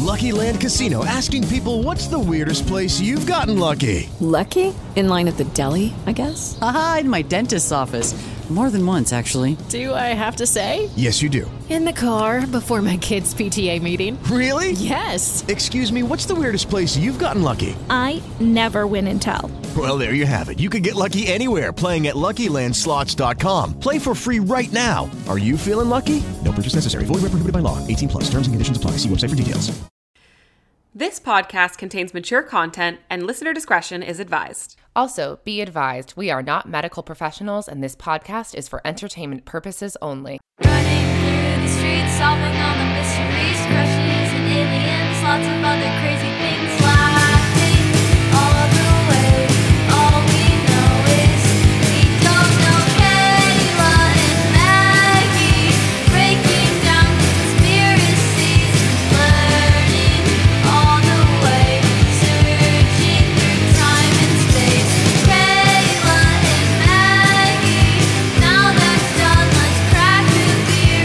Lucky Land Casino, asking people, what's the weirdest place you've gotten lucky? Lucky? In line at the deli, I guess? Aha, in my dentist's office. More than once, actually. Do I have to say? Yes, you do. In the car before my kids' PTA meeting. Really? Yes. Excuse me, what's the weirdest place you've gotten lucky? I never win and tell. Well, there you have it. You can get lucky anywhere, playing at LuckyLandSlots.com. Play for free right now. Are you feeling lucky? No purchase necessary. Void where prohibited by law. 18 plus. Terms and conditions apply. See website for details. This podcast contains mature content and listener discretion is advised. Also, be advised, we are not medical professionals and this podcast is for entertainment purposes only. Running through the streets, solving all the mysteries, crushes and aliens, lots of other crazy things, laughing all the way. All we know is we don't know Kayla and Maggie, breaking down conspiracies, learning all the way, searching through time and space. Kayla and Maggie, now that's done, let's crack a beer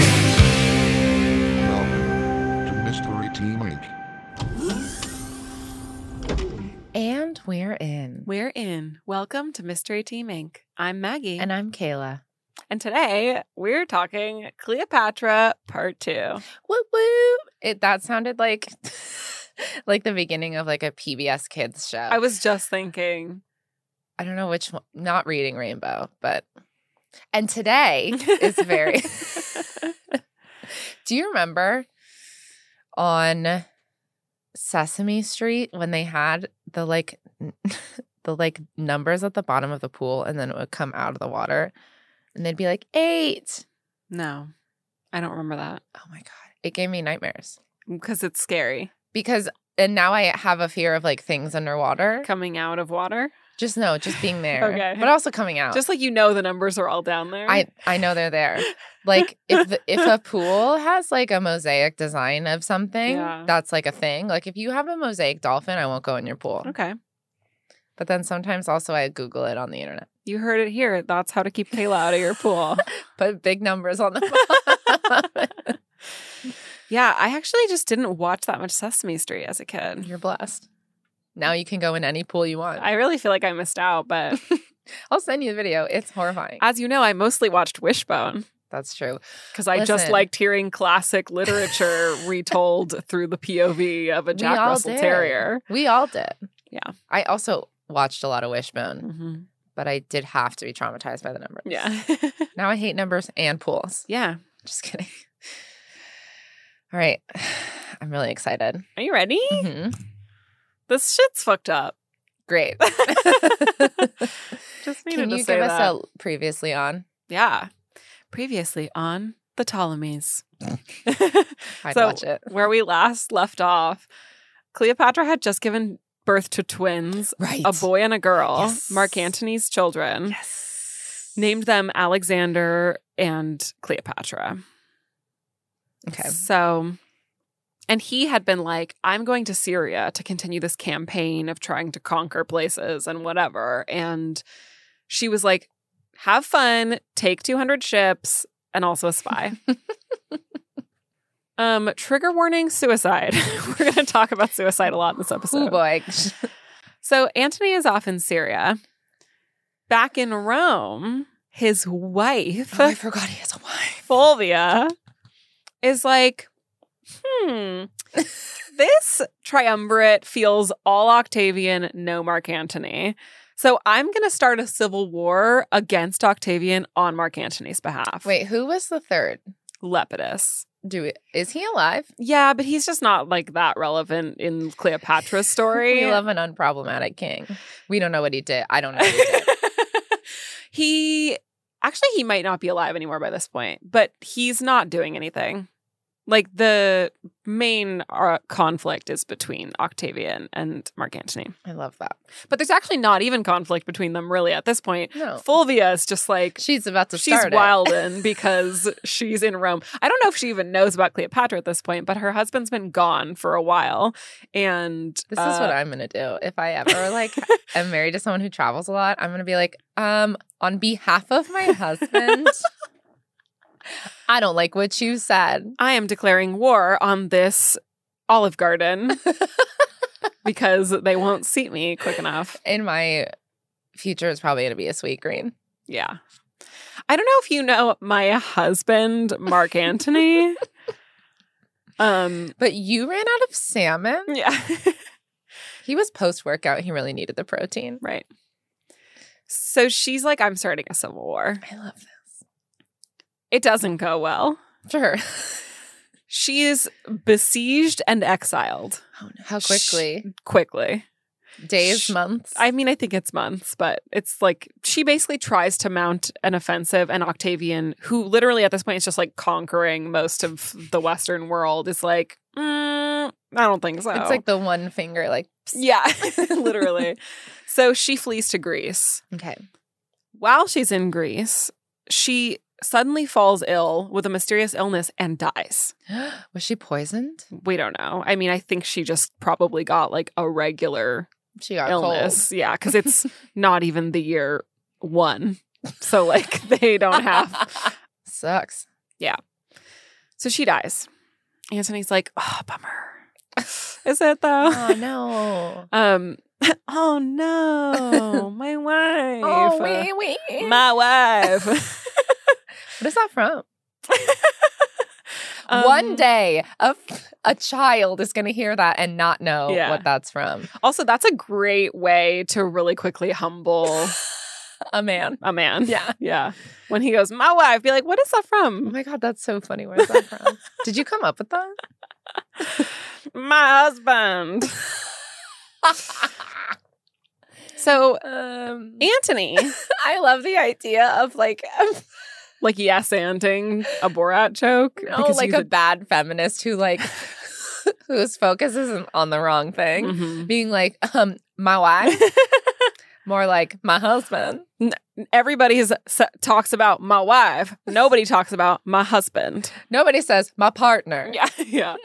and Welcome to Mystery Team Inc. And we're in. We're in. Welcome to Mystery Team Inc. I'm Maggie. And I'm Kayla. And today we're talking Cleopatra Part 2. Whoop whoop. That sounded like like the beginning of like a PBS Kids show. I was just thinking. I don't know which one, not Reading Rainbow, but and today is very Do you remember on Sesame Street when they had the like numbers at the bottom of the pool and then it would come out of the water and they'd be like 8. No, I don't remember that. Oh my God. It gave me nightmares. Because it's scary. And now I have a fear of like things underwater. Coming out of water? Just being there. Okay. But also coming out. Just like you know the numbers are all down there. I know they're there. Like if a pool has like a mosaic design of something, that's like a thing. Like if you have a mosaic dolphin, I won't go in your pool. Okay. But then sometimes also I Google it on the internet. You heard it here. That's how to keep Kayla out of your pool. Put big numbers on the phone. Yeah, I actually just didn't watch that much Sesame Street as a kid. You're blessed. Now you can go in any pool you want. I really feel like I missed out, but I'll send you the video. It's horrifying. As you know, I mostly watched Wishbone. That's true. Because I just liked hearing classic literature retold through the POV of a Jack Russell Terrier. We all did. Yeah. I also watched a lot of Wishbone, but I did have to be traumatized by the numbers. Yeah. Now I hate numbers and pools. Yeah. Just kidding. All right. I'm really excited. Are you ready? Mm-hmm. This shit's fucked up. Great. Just needed Can to you say give us that. a previously on? Yeah. Previously on The Ptolemies. I'd So watch it. where we last left off, Cleopatra had just given birth to twins, Right. a boy and a girl, Yes. Mark Antony's children. Yes. Named them Alexander and Cleopatra. Okay. So, and he had been like, I'm going to Syria to continue this campaign of trying to conquer places and whatever. And she was like, have fun, take 200 ships, and also a spy. Trigger warning, suicide. We're going to talk about suicide a lot in this episode. Oh boy. So Antony is off in Syria. Back in Rome, his wife, I forgot he has a wife. Fulvia, is like, this triumvirate feels all Octavian, no Mark Antony. So I'm going to start a civil war against Octavian on Mark Antony's behalf. Wait, who was the third? Lepidus. Is he alive? Yeah, but he's just not like that relevant in Cleopatra's story. We love an unproblematic king. We don't know what he did. I don't know what he did. He might not be alive anymore by this point, but he's not doing anything. Like the main conflict is between Octavian and Mark Antony. I love that. But there's actually not even conflict between them really at this point. No. Fulvia is just like, She's about to start she's wildin' because she's in Rome. I don't know if she even knows about Cleopatra at this point, but her husband's been gone for a while. And This is what I'm going to do. If I ever like am married to someone who travels a lot, I'm going to be like, on behalf of my husband, I don't like what you said. I am declaring war on this Olive Garden because they won't seat me quick enough. In my future, it's probably going to be a Sweet Green. Yeah. I don't know if you know my husband, Mark Antony. But you ran out of salmon? Yeah. He was post-workout. He really needed the protein. Right. So she's like, I'm starting a civil war. I love this. It doesn't go well. Sure. She is besieged and exiled. Oh, no. How quickly? Quickly. Days, months? I mean, I think it's months, but it's like she basically tries to mount an offensive, and Octavian, who literally at this point is just like conquering most of the Western world, is like, I don't think so. It's like the one finger, like, psst. Yeah, literally. So she flees to Greece. Okay. While she's in Greece, she suddenly falls ill with a mysterious illness and dies. Was she poisoned? We don't know. I mean, I think she just probably got like a regular She got illness. Yeah, because it's not even the year 1. So like they don't have. Sucks. Yeah. So she dies. Antony's like, oh, bummer. Is it though? Oh, no. Oh no, my wife. Oh, wait. My wife. What is that from? One day, a child is going to hear that and not know what that's from. Also, that's a great way to really quickly humble A man. a man. Yeah. Yeah. When he goes, my wife, be like, what is that Oh from? my God, that's so funny. Where's that from? Did you come up with that? My husband. So, Antony, I love the idea of like yes-anding a Borat joke. because like he's a bad feminist who like whose focus isn't on the wrong thing. Mhm. Being like, my wife. More like my husband. Everybody talks about my wife. Nobody talks about my husband. Nobody says my partner. Yeah, yeah.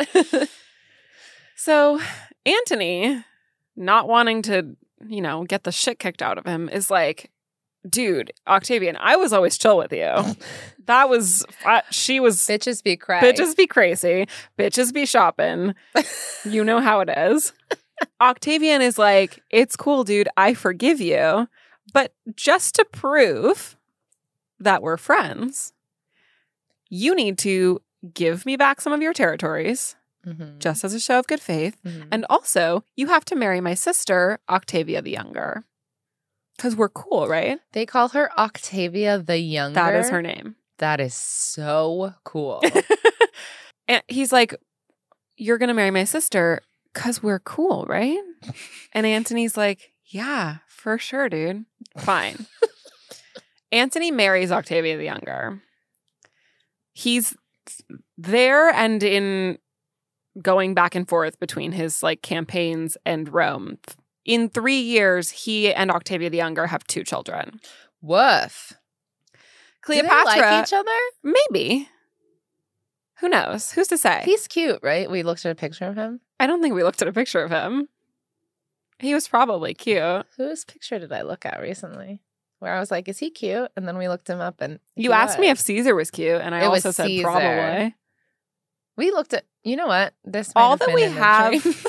So Antony, not wanting to, get the shit kicked out of him, is like, dude, Octavian, I was always chill with you. That was, she was. Bitches be cray. Bitches be crazy. Bitches be shopping. You know how it is. Octavian is like, it's cool, dude. I forgive you. But just to prove that we're friends, you need to give me back some of your territories, just as a show of good faith. And also, you have to marry my sister, Octavia the Younger. Because we're cool, right? They call her Octavia the Younger. That is her name. That is so cool. And he's like, you're going to marry my sister because we're cool, right? And Antony's like, yeah, for sure, dude. Fine. Antony marries Octavia the Younger. He's there and in going back and forth between his like campaigns and Rome. In 3 years, he and Octavia the Younger have 2 children. Woof. Cleopatra. Do they like each other? Maybe. Who knows? Who's to say? He's cute, right? We looked at a picture of him. I don't think we looked at a picture of him. He was probably cute. Whose picture did I look at recently? Where I was like, is he cute? And then we looked him up and You asked me if Caesar was cute, and I It was also said Caesar. probably. we looked at, you know what? This might All have that been we in the have, dream.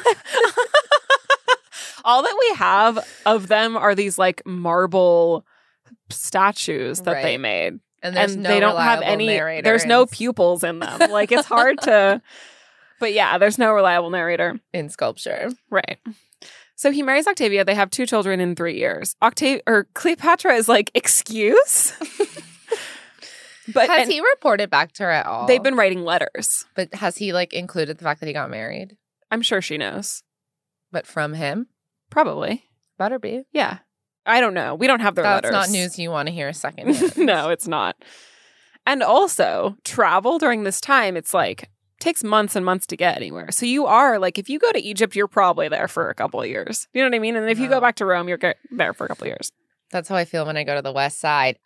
all that we have of them are these like marble statues that they Right. made, and there's no they don't have reliable any. narrator There's in- no pupils in them. Like it's hard to. But yeah, there's no reliable narrator. in sculpture. Right. So he marries Octavia. They have 2 children in 3 years. Cleopatra is like, excuse? But Has he reported back to her at all? they've been writing letters. But has he like included the fact that he got married? I'm sure she knows. But from him? Probably. Better be. Yeah. I don't know. We don't have their That's letters. not news you want to hear second. No, it's not. And also, travel during this time, it's like, takes months and months to get anywhere. So you are like, if you go to Egypt, you're probably there for a couple of years. You know what I mean? And if you go No. back to Rome, you're there for a couple of years. That's how I feel when I go to the West Side.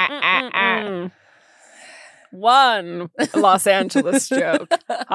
One Los Angeles joke.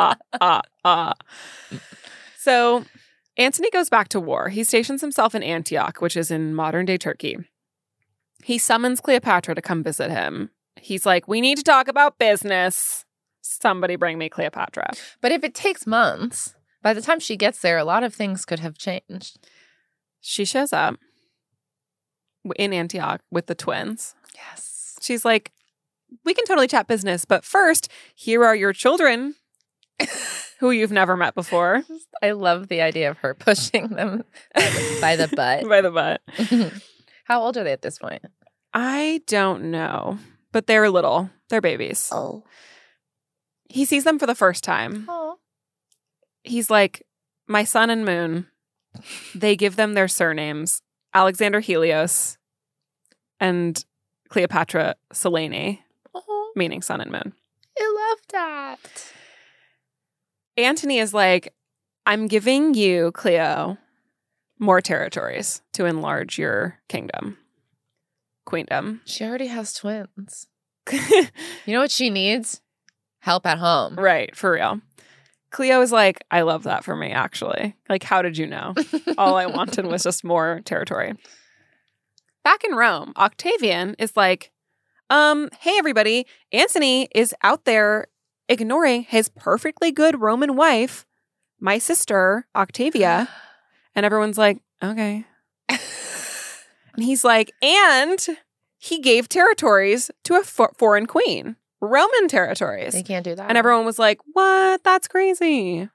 So Antony goes back to war. He stations himself in Antioch, which is in modern-day Turkey. He summons Cleopatra to come visit him. He's like, we need to talk about business. Somebody bring me Cleopatra. But if it takes months, By the time she gets there, a lot of things could have changed. She shows up in Antioch with the twins. Yes. She's like, we can totally chat business, but first, here are your children who you've never met before. I love the idea of her pushing them by the butt. By the butt. How old are they at this point? I don't know, but they're little. They're babies. Oh. He sees them for the first time. Oh. He's like, my sun and moon. They give them their surnames, Alexander Helios and Cleopatra Selene, meaning sun and moon. I love that. Antony is like, I'm giving you, Cleo, more territories to enlarge your kingdom. Queendom. She already has twins. You know what she needs? Help at home. Right, for real. Cleo is like, I love that for me, actually. Like, how did you know? All I wanted was just more territory. Back in Rome, Octavian is like, hey, everybody, Antony is out there ignoring his perfectly good Roman wife, my sister, Octavia. And everyone's like, okay. And he's like, and he gave territories to a foreign queen. Roman territories. They can't do that. And everyone was like, what? That's crazy.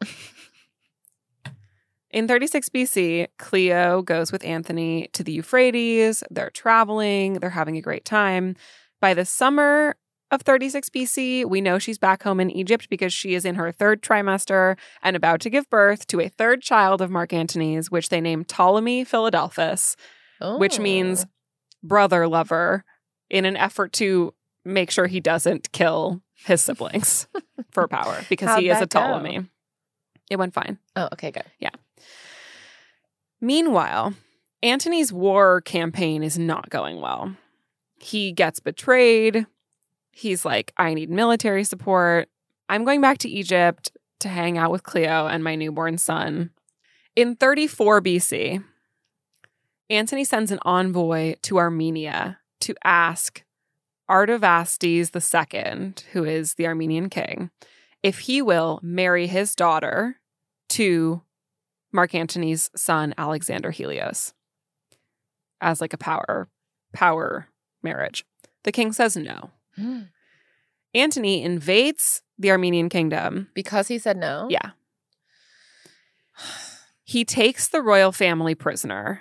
In 36 BC, Cleo goes with Antony to the Euphrates. They're traveling. They're having a great time. By the summer of 36 BC, we know she's back home in Egypt because she is in her third trimester and about to give birth to a third child of Mark Antony's, which they named Ptolemy Philadelphus, which means brother lover, in an effort to make sure he doesn't kill his siblings for power because How'd he is that a Ptolemy. go? It went fine. Oh, okay, good. Yeah. Meanwhile, Antony's war campaign is not going well. He gets betrayed. He's like, I need military support. I'm going back to Egypt to hang out with Cleo and my newborn son. In 34 BC, Antony sends an envoy to Armenia to ask Artavasdes II, who is the Armenian king, if he will marry his daughter to Mark Antony's son, Alexander Helios, as like a power marriage. The king says no. Antony invades the Armenian kingdom. Because he said no? Yeah. He takes the royal family prisoner.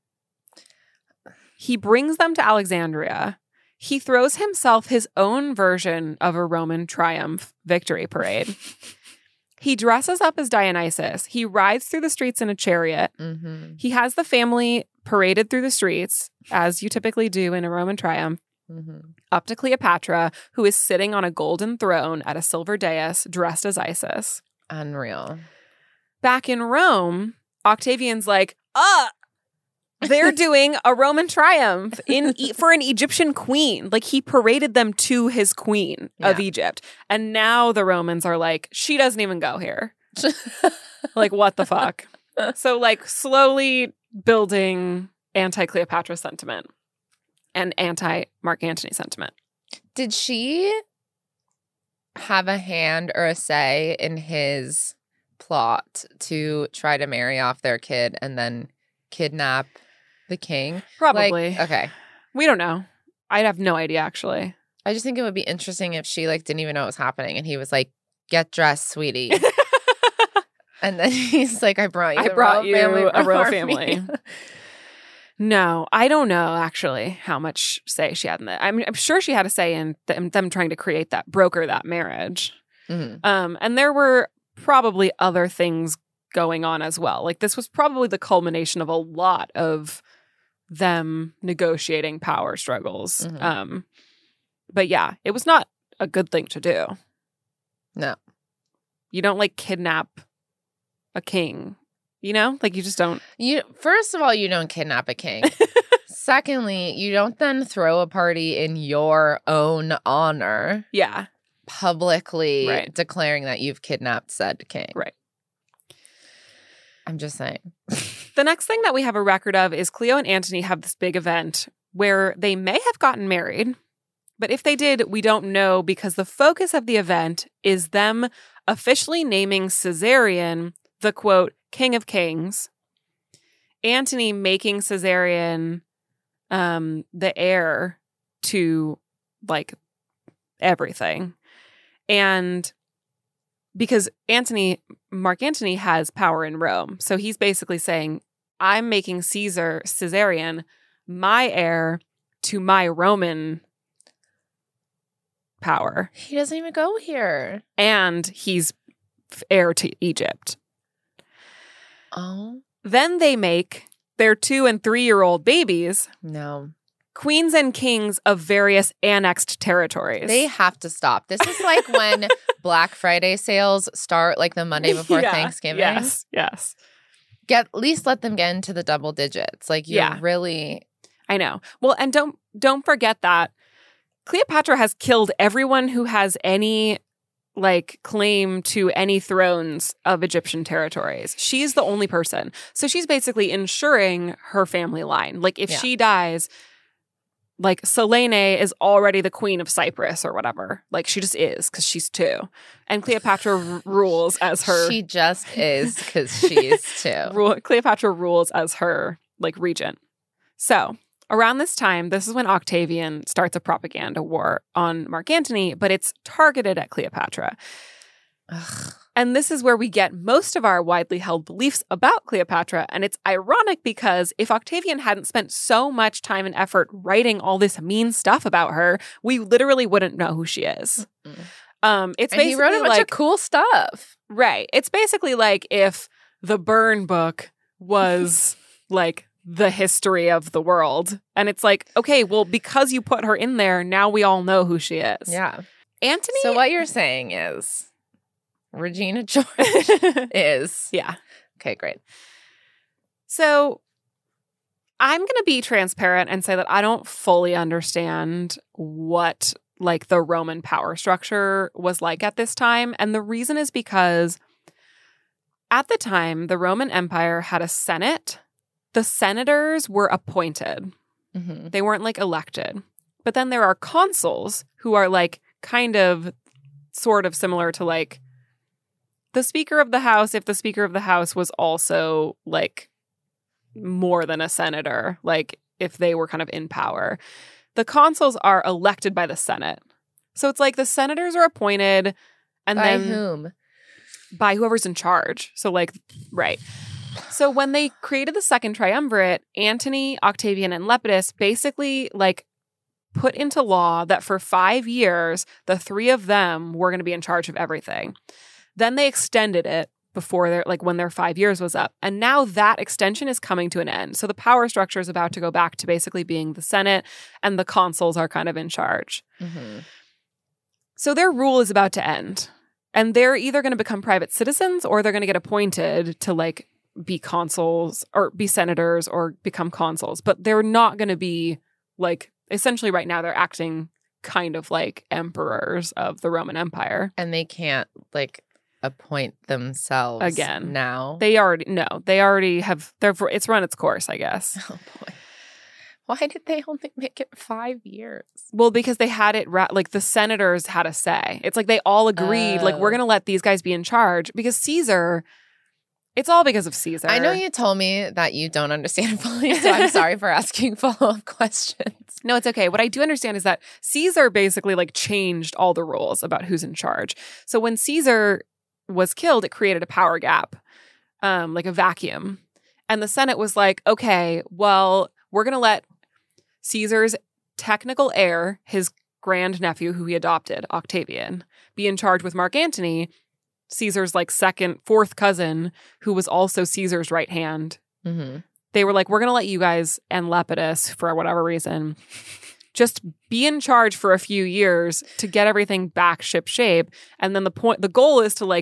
He brings them to Alexandria. He throws himself his own version of a Roman triumph victory parade. He dresses up as Dionysus. He rides through the streets in a chariot. Mm-hmm. He has the family paraded through the streets, as you typically do in a Roman triumph, up to Cleopatra, who is sitting on a golden throne at a silver dais dressed as Isis. Unreal. Back in Rome, Octavian's like, they're doing a Roman triumph for an Egyptian queen. Like, he paraded them to his queen of Egypt. And now the Romans are like, she doesn't even go here. Like, what the fuck? So, like, slowly building anti-Cleopatra sentiment and anti-Mark Antony sentiment. Did she have a hand or a say in his plot to try to marry off their kid and then kidnap the king? Probably. Like, okay. We don't know. I'd have no idea, actually. I just think it would be interesting if she like didn't even know what was happening and he was like, get dressed, sweetie. And then he's like, I brought you a royal family. No, I don't know, actually, how much say she had in that. I'm sure she had a say in them trying to broker that marriage. Mm-hmm. And there were probably other things going on as well. Like, this was probably the culmination of a lot of them negotiating power struggles. Mm-hmm. But yeah, it was not a good thing to do. No. You don't, like, kidnap a king. You know? Like, you just don't. First of all, you don't kidnap a king. Secondly, you don't then throw a party in your own honor. Yeah. Publicly declaring that you've kidnapped said king. Right. I'm just saying. The next thing that we have a record of is Cleo and Antony have this big event where they may have gotten married, But if they did, we don't know because the focus of the event is them officially naming Caesarion the, quote, King of Kings, Antony making Caesarion the heir to, like, everything. And because Mark Antony has power in Rome. So he's basically saying, I'm making Caesarion my heir to my Roman power. He doesn't even go here. And he's heir to Egypt. Oh. Then they make their 2- and 3-year-old babies No. queens and kings of various annexed territories. They have to stop. This is like when Black Friday sales start like the Monday before Yeah, Thanksgiving. Yes. At least let them get into the double digits. Like you're really I know. Well, and don't forget that Cleopatra has killed everyone who has any like claim to any thrones of Egyptian territories. She's the only person. So she's basically ensuring her family line. Like if she dies, like Selene is already the queen of Cyprus or whatever. Like she just is because she's 2. And Cleopatra rules as her. She just is because she's 2. Cleopatra rules as her like regent. So around this time, this is when Octavian starts a propaganda war on Mark Antony, but it's targeted at Cleopatra. Ugh. And this is where we get most of our widely held beliefs about Cleopatra. And it's ironic because if Octavian hadn't spent so much time and effort writing all this mean stuff about her, we literally wouldn't know who she is. It's And he wrote a bunch of cool stuff. Right. It's basically like if the Burn book was like the history of the world. And it's like, okay, well, because you put her in there, now we all know who she is. Yeah. Antony. So what you're saying is Regina George is. Yeah. Okay, great. So I'm going to be transparent and say that I don't fully understand what like the Roman power structure was like at this time. And the reason is because at the time, the Roman Empire had a Senate. The senators were appointed. Mm-hmm. They weren't like elected. But then there are consuls who are like kind of sort of similar to like the Speaker of the House, if the Speaker of the House was also like more than a senator, like if they were kind of in power. The consuls are elected by the Senate. So it's like the senators are appointed and By then whom? by whoever's in charge. So like, right. So when they created the Second Triumvirate, Antony, Octavian, and Lepidus basically like put into law that for 5 years, the 3 of them were going to be in charge of everything. Then they extended it before their like when their 5 years was up. And now that extension is coming to an end. So the power structure is about to go back to basically being the Senate and the consuls are kind of in charge. Mm-hmm. So their rule is about to end. And they're either going to become private citizens or they're going to get appointed to like be consuls or be senators or become consuls. But they're not going to be like essentially right now they're acting kind of like emperors of the Roman Empire. And they can't like appoint themselves Again. now. They already have it's run its course, I guess. Oh boy. Why did they only make it 5 years? Well, because they had it like the senators had a say. It's like they all agreed like we're going to let these guys be in charge because Caesar, it's all because of Caesar. I know you told me that you don't understand fully, so I'm sorry for asking follow-up questions. No, it's okay. What I do understand is that Caesar basically like changed all the rules about who's in charge. So when Caesar was killed, it created a power gap, like a vacuum. And the Senate was like, okay, well, we're going to let Caesar's technical heir, his grandnephew who he adopted, Octavian, be in charge with Mark Antony, Caesar's like fourth cousin, who was also Caesar's right hand. Mm-hmm. They were like, we're going to let you guys and Lepidus, for whatever reason, just be in charge for a few years to get everything back ship shape. And then the goal is to like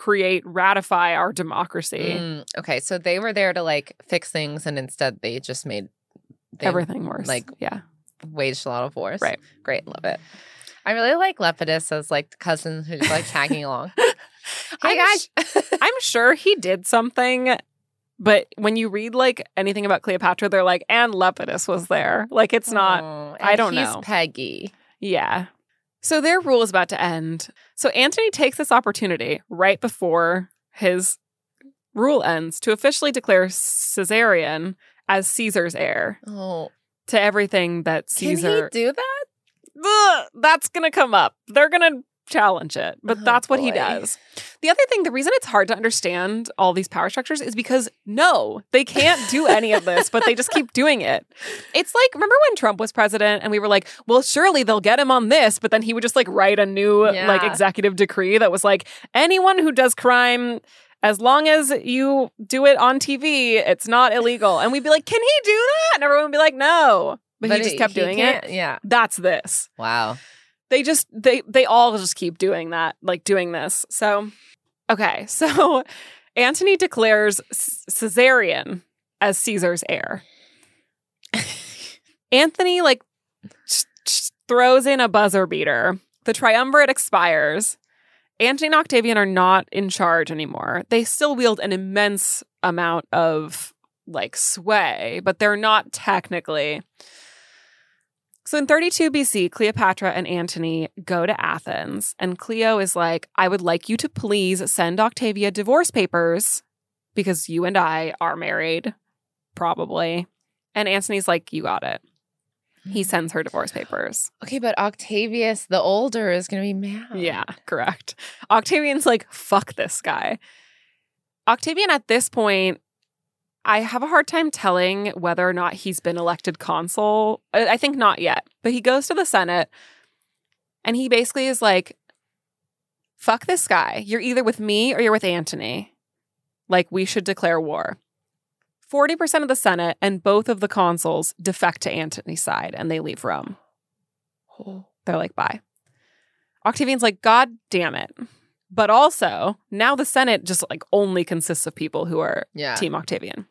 ratify our democracy. Okay, so they were there to like fix things, and instead they just made everything worse. Like, yeah, waged a lot of wars. Right. Great, love it. I really like Lepidus as like the cousin who's like tagging along. Hey guys, I'm sure he did something. But when you read like anything about Cleopatra, they're like, and Lepidus was there. Like it's not. Oh, I don't he's know. Peggy. Yeah. So their rule is about to end. So Antony takes this opportunity right before his rule ends to officially declare Caesarion as Caesar's heir Oh, to everything that Caesar. Can he do that? Ugh, that's going to come up. They're going to challenge it, but Oh, that's what he boy. does. The other thing, the reason it's hard to understand all these power structures is because no, they can't do any of this, but they just keep doing it. It's like, remember when Trump was president and we were like, well, surely they'll get him on this, but then he would just like write a new like Yeah. executive decree that was like, anyone who does crime, as long as you do it on TV, it's not illegal. And we'd be like, can he do that? And everyone would be like, no. But he just kept doing it. can't- Yeah. That's this. Wow. They all just keep doing that, like doing this. So, okay. So Antony declares Caesarion as Caesar's heir. Anthony like throws in a buzzer beater. The triumvirate expires. Antony and Octavian are not in charge anymore. They still wield an immense amount of like sway, but they're not technically. So in 32 BC, Cleopatra and Antony go to Athens, and Cleo is like, I would like you to please send Octavia divorce papers because you and I are married, probably. And Antony's like, you got it. He sends her divorce papers. Okay, but Octavius, the older, is going to be mad. Yeah, correct. Octavian's like, fuck this guy. Octavian at this point, I have a hard time telling whether or not he's been elected consul. I think not yet. But he goes to the Senate and he basically is like, fuck this guy. You're either with me or you're with Antony. Like, we should declare war. 40% of the Senate and both of the consuls defect to Antony's side and they leave Rome. They're like, bye. Octavian's like, God damn it. But also, now the Senate just like only consists of people who are Team Octavian.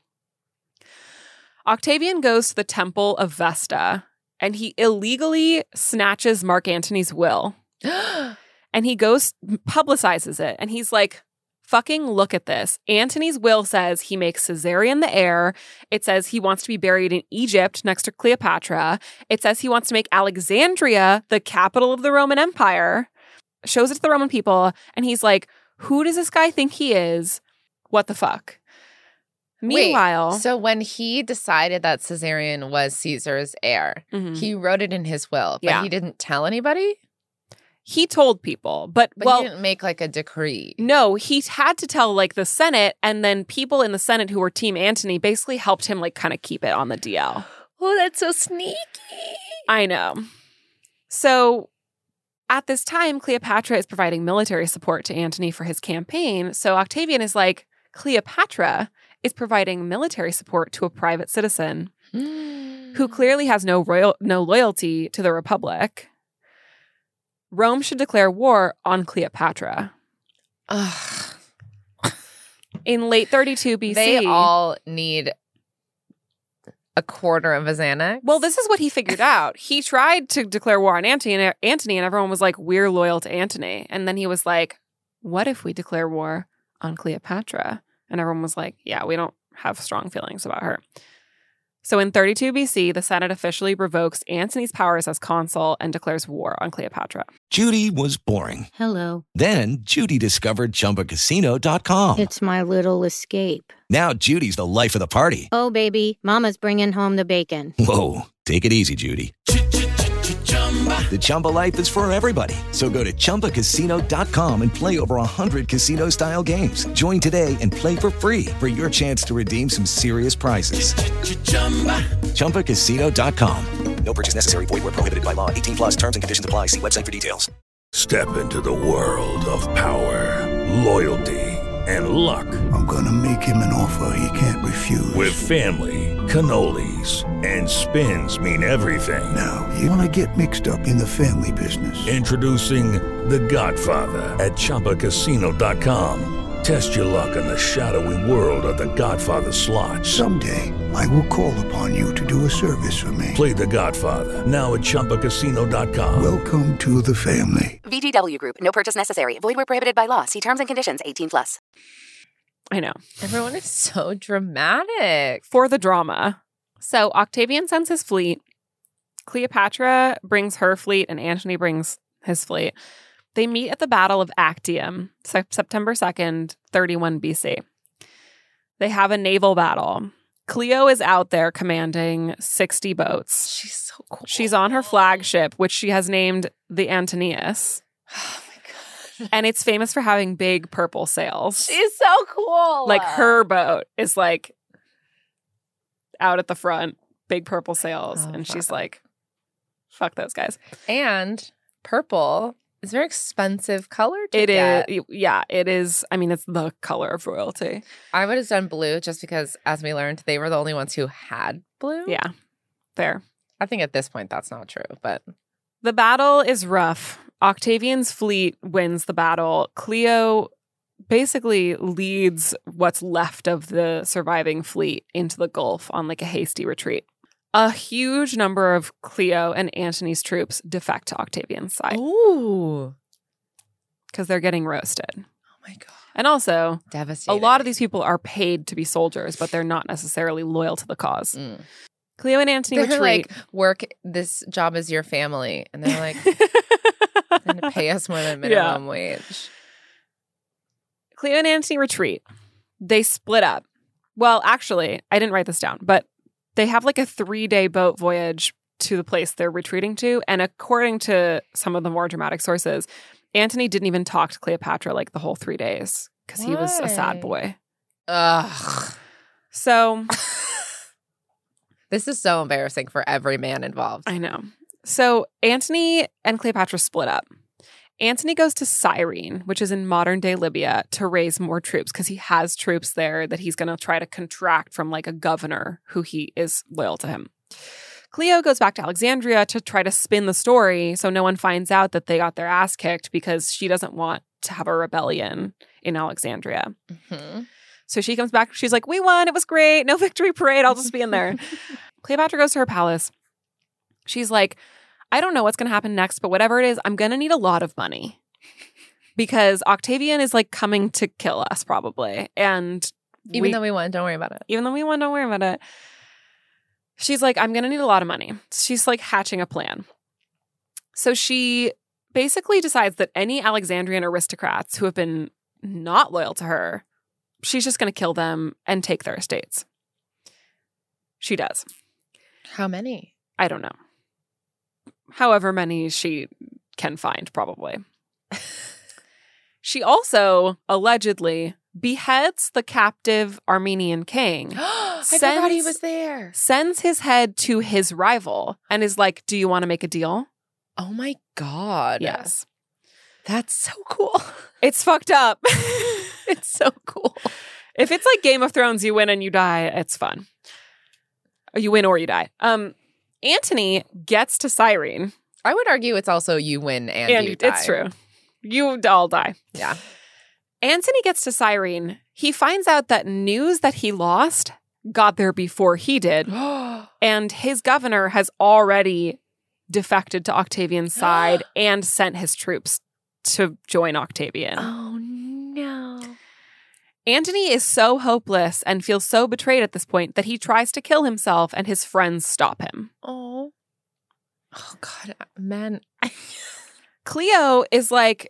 Octavian goes to the Temple of Vesta and he illegally snatches Mark Antony's will. And he goes, publicizes it. And he's like, fucking look at this. Antony's will says he makes Caesarion the heir. It says he wants to be buried in Egypt next to Cleopatra. It says he wants to make Alexandria the capital of the Roman Empire. Shows it to the Roman people. And he's like, who does this guy think he is? What the fuck? Meanwhile, so when he decided that Caesarion was Caesar's heir, he wrote it in his will, but he didn't tell anybody? He told people, but he didn't make like a decree. No, he had to tell like the Senate, and then people in the Senate who were Team Antony basically helped him like kind of keep it on the DL. Oh, that's so sneaky. I know. So at this time, Cleopatra is providing military support to Antony for his campaign. So Octavian is like, Cleopatra is providing military support to a private citizen who clearly has no loyalty to the Republic. Rome should declare war on Cleopatra. Ugh. In late 32 BC. They all need a quarter of a Xanax. Well, this is what he figured out. He tried to declare war on Antony, and everyone was like, we're loyal to Antony. And then he was like, what if we declare war on Cleopatra? And everyone was like, yeah, we don't have strong feelings about her. So in 32 BC, the Senate officially revokes Antony's powers as consul and declares war on Cleopatra. Judy was boring. Hello. Then Judy discovered ChumbaCasino.com. It's my little escape. Now Judy's the life of the party. Oh, baby, mama's bringing home the bacon. Whoa, take it easy, Judy. The Chumba life is for everybody. So go to ChumbaCasino.com and play over 100 casino-style games. Join today and play for free for your chance to redeem some serious prizes. ChumbaCasino.com. No purchase necessary. Void where prohibited by law. 18 plus terms and conditions apply. See website for details. Step into the world of power, loyalty, and luck. I'm going to make him an offer he can't refuse. With family, cannolis, and spins mean everything. Now, you want to get mixed up in the family business. Introducing The Godfather at ChumbaCasino.com. Test your luck in the shadowy world of The Godfather slot. Someday, I will call upon you to do a service for me. Play The Godfather now at ChumbaCasino.com. Welcome to the family. VGW Group. No purchase necessary. Void where prohibited by law. See terms and conditions. 18 plus. I know. Everyone is so dramatic. For the drama. So Octavian sends his fleet Cleopatra brings her fleet and Antony brings his fleet. They meet at the Battle of Actium, September 2nd, 31 BC. They have a naval battle. Cleo is out there commanding 60 boats. She's so cool. She's on her flagship, which she has named the Antonius. Oh my God. And it's famous for having big purple sails. She's so cool. Like her boat is like out at the front, big purple sails. And she's like, fuck those guys. And purple is a very expensive color to It get. is. Yeah, it is. I mean, it's the color of royalty. I would have done blue just because, as we learned, they were the only ones who had blue. Yeah, fair. I think at this point that's not true, but The battle is rough. Octavian's fleet wins the battle. Cleo basically leads what's left of the surviving fleet into the Gulf on like a hasty retreat. A huge number of Cleo and Antony's troops defect to Octavian's side. ooh, Because they're getting roasted. oh my God, And also, devastating. a lot of these people are paid to be soldiers, but they're not necessarily loyal to the cause. Mm. Cleo and Antony They're retreat. like, work this job as your family, and they're like, going to pay us more than minimum wage. Cleo and Antony retreat. They split up. Well, actually, I didn't write this down, but they have like a 3-day boat voyage to the place they're retreating to. And according to some of the more dramatic sources, Antony didn't even talk to Cleopatra like the whole 3 days because he was a sad Why? boy. Ugh. So This is so embarrassing for every man involved. I know. So Antony and Cleopatra split up. Antony goes to Cyrene, which is in modern-day Libya, to raise more troops because he has troops there that he's going to try to contract from like a governor who he is loyal to him. Cleo goes back to Alexandria to try to spin the story so no one finds out that they got their ass kicked because she doesn't want to have a rebellion in Alexandria. Mm-hmm. So she comes back. She's like, we won. It was great. No victory parade. I'll just be in there. Cleopatra goes to her palace. She's like, I don't know what's going to happen next, but whatever it is, I'm going to need a lot of money because Octavian is like coming to kill us probably. And Even though we won, don't worry about it. Even though we won, don't worry about it. She's like, I'm going to need a lot of money. She's like hatching a plan. So she basically decides that any Alexandrian aristocrats who have been not loyal to her, she's just going to kill them and take their estates. She does. How many? I don't know. However many she can find, probably. She also allegedly beheads the captive Armenian king. I forgot he was there. Sends his head to his rival and is like, do you want to make a deal? Oh my God. Yes. That's so cool. It's fucked up. It's so cool. If it's like Game of Thrones, you win and you die, it's fun. You win or you die. Antony gets to Cyrene. I would argue it's also you win and you die. It's true. You all die. Yeah. Antony gets to Cyrene. He finds out that news that he lost got there before he did. And his governor has already defected to Octavian's side and sent his troops to join Octavian. Oh, no. Antony is so hopeless and feels so betrayed at this point that he tries to kill himself and his friends stop him. Oh. Oh, God. Man. Cleo is like,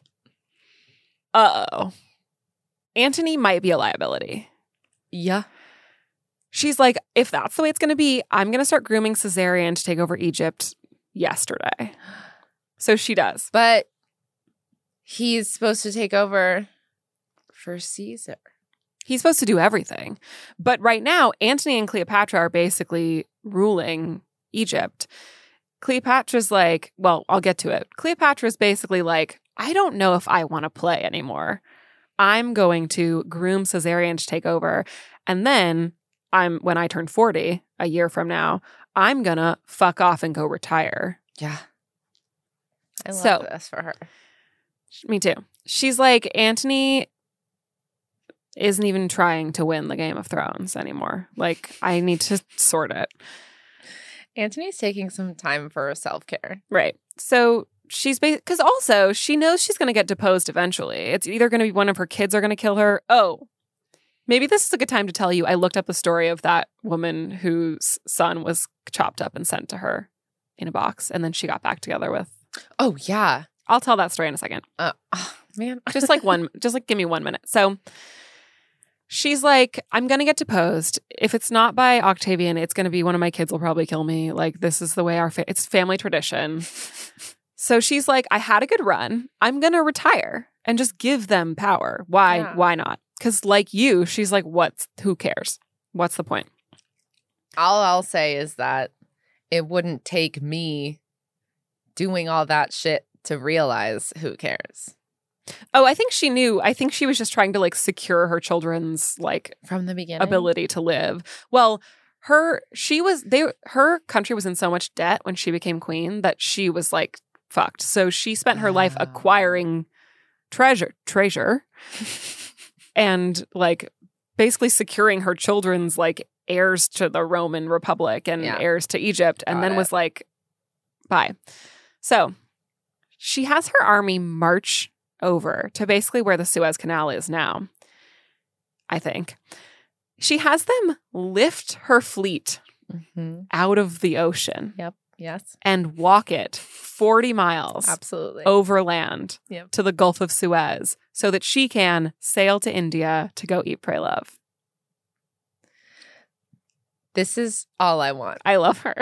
uh-oh. Antony might be a liability. Yeah. She's like, if that's the way it's going to be, I'm going to start grooming Caesarion to take over Egypt yesterday. So she does. But he's supposed to take over for Caesar. He's supposed to do everything. But right now, Antony and Cleopatra are basically ruling Egypt. Cleopatra's like, well, I'll get to it. Cleopatra's basically like, I don't know if I want to play anymore. I'm going to groom Caesarion to take over. And then when I turn 40, a year from now, I'm going to fuck off and go retire. Yeah. I love this for her. Me too. She's like, Antony isn't even trying to win the Game of Thrones anymore. Like, I need to sort it. Antony's taking some time for self-care. Right. So she's because also she knows she's going to get deposed eventually. It's either going to be one of her kids are going to kill her. Oh, maybe this is a good time to tell you. I looked up the story of that woman whose son was chopped up and sent to her in a box. And then she got back together with. Oh, yeah. I'll tell that story in a second. Man. Just give me 1 minute. So she's like, I'm going to get deposed. If it's not by Octavian, it's going to be one of my kids will probably kill me. Like, this is the way it's family tradition. So she's like, I had a good run. I'm going to retire and just give them power. Why? Yeah. Why not? Because like you, she's like, who cares? What's the point? All I'll say is that it wouldn't take me doing all that shit to realize who cares. Oh, I think she knew. I think she was just trying to like secure her children's like From the beginning. ability to live. Well, her country was in so much debt when she became queen that she was like fucked. So she spent her life acquiring treasure and like basically securing her children's like heirs to the Roman Republic and heirs to Egypt, and then was like, bye. So she has her army march over to basically where the Suez Canal is now, I think. She has them lift her fleet out of the ocean. Yep. Yes. And walk it 40 miles Absolutely. overland Yep. to the Gulf of Suez so that she can sail to India to go eat, pray, love. This is all I want. I love her.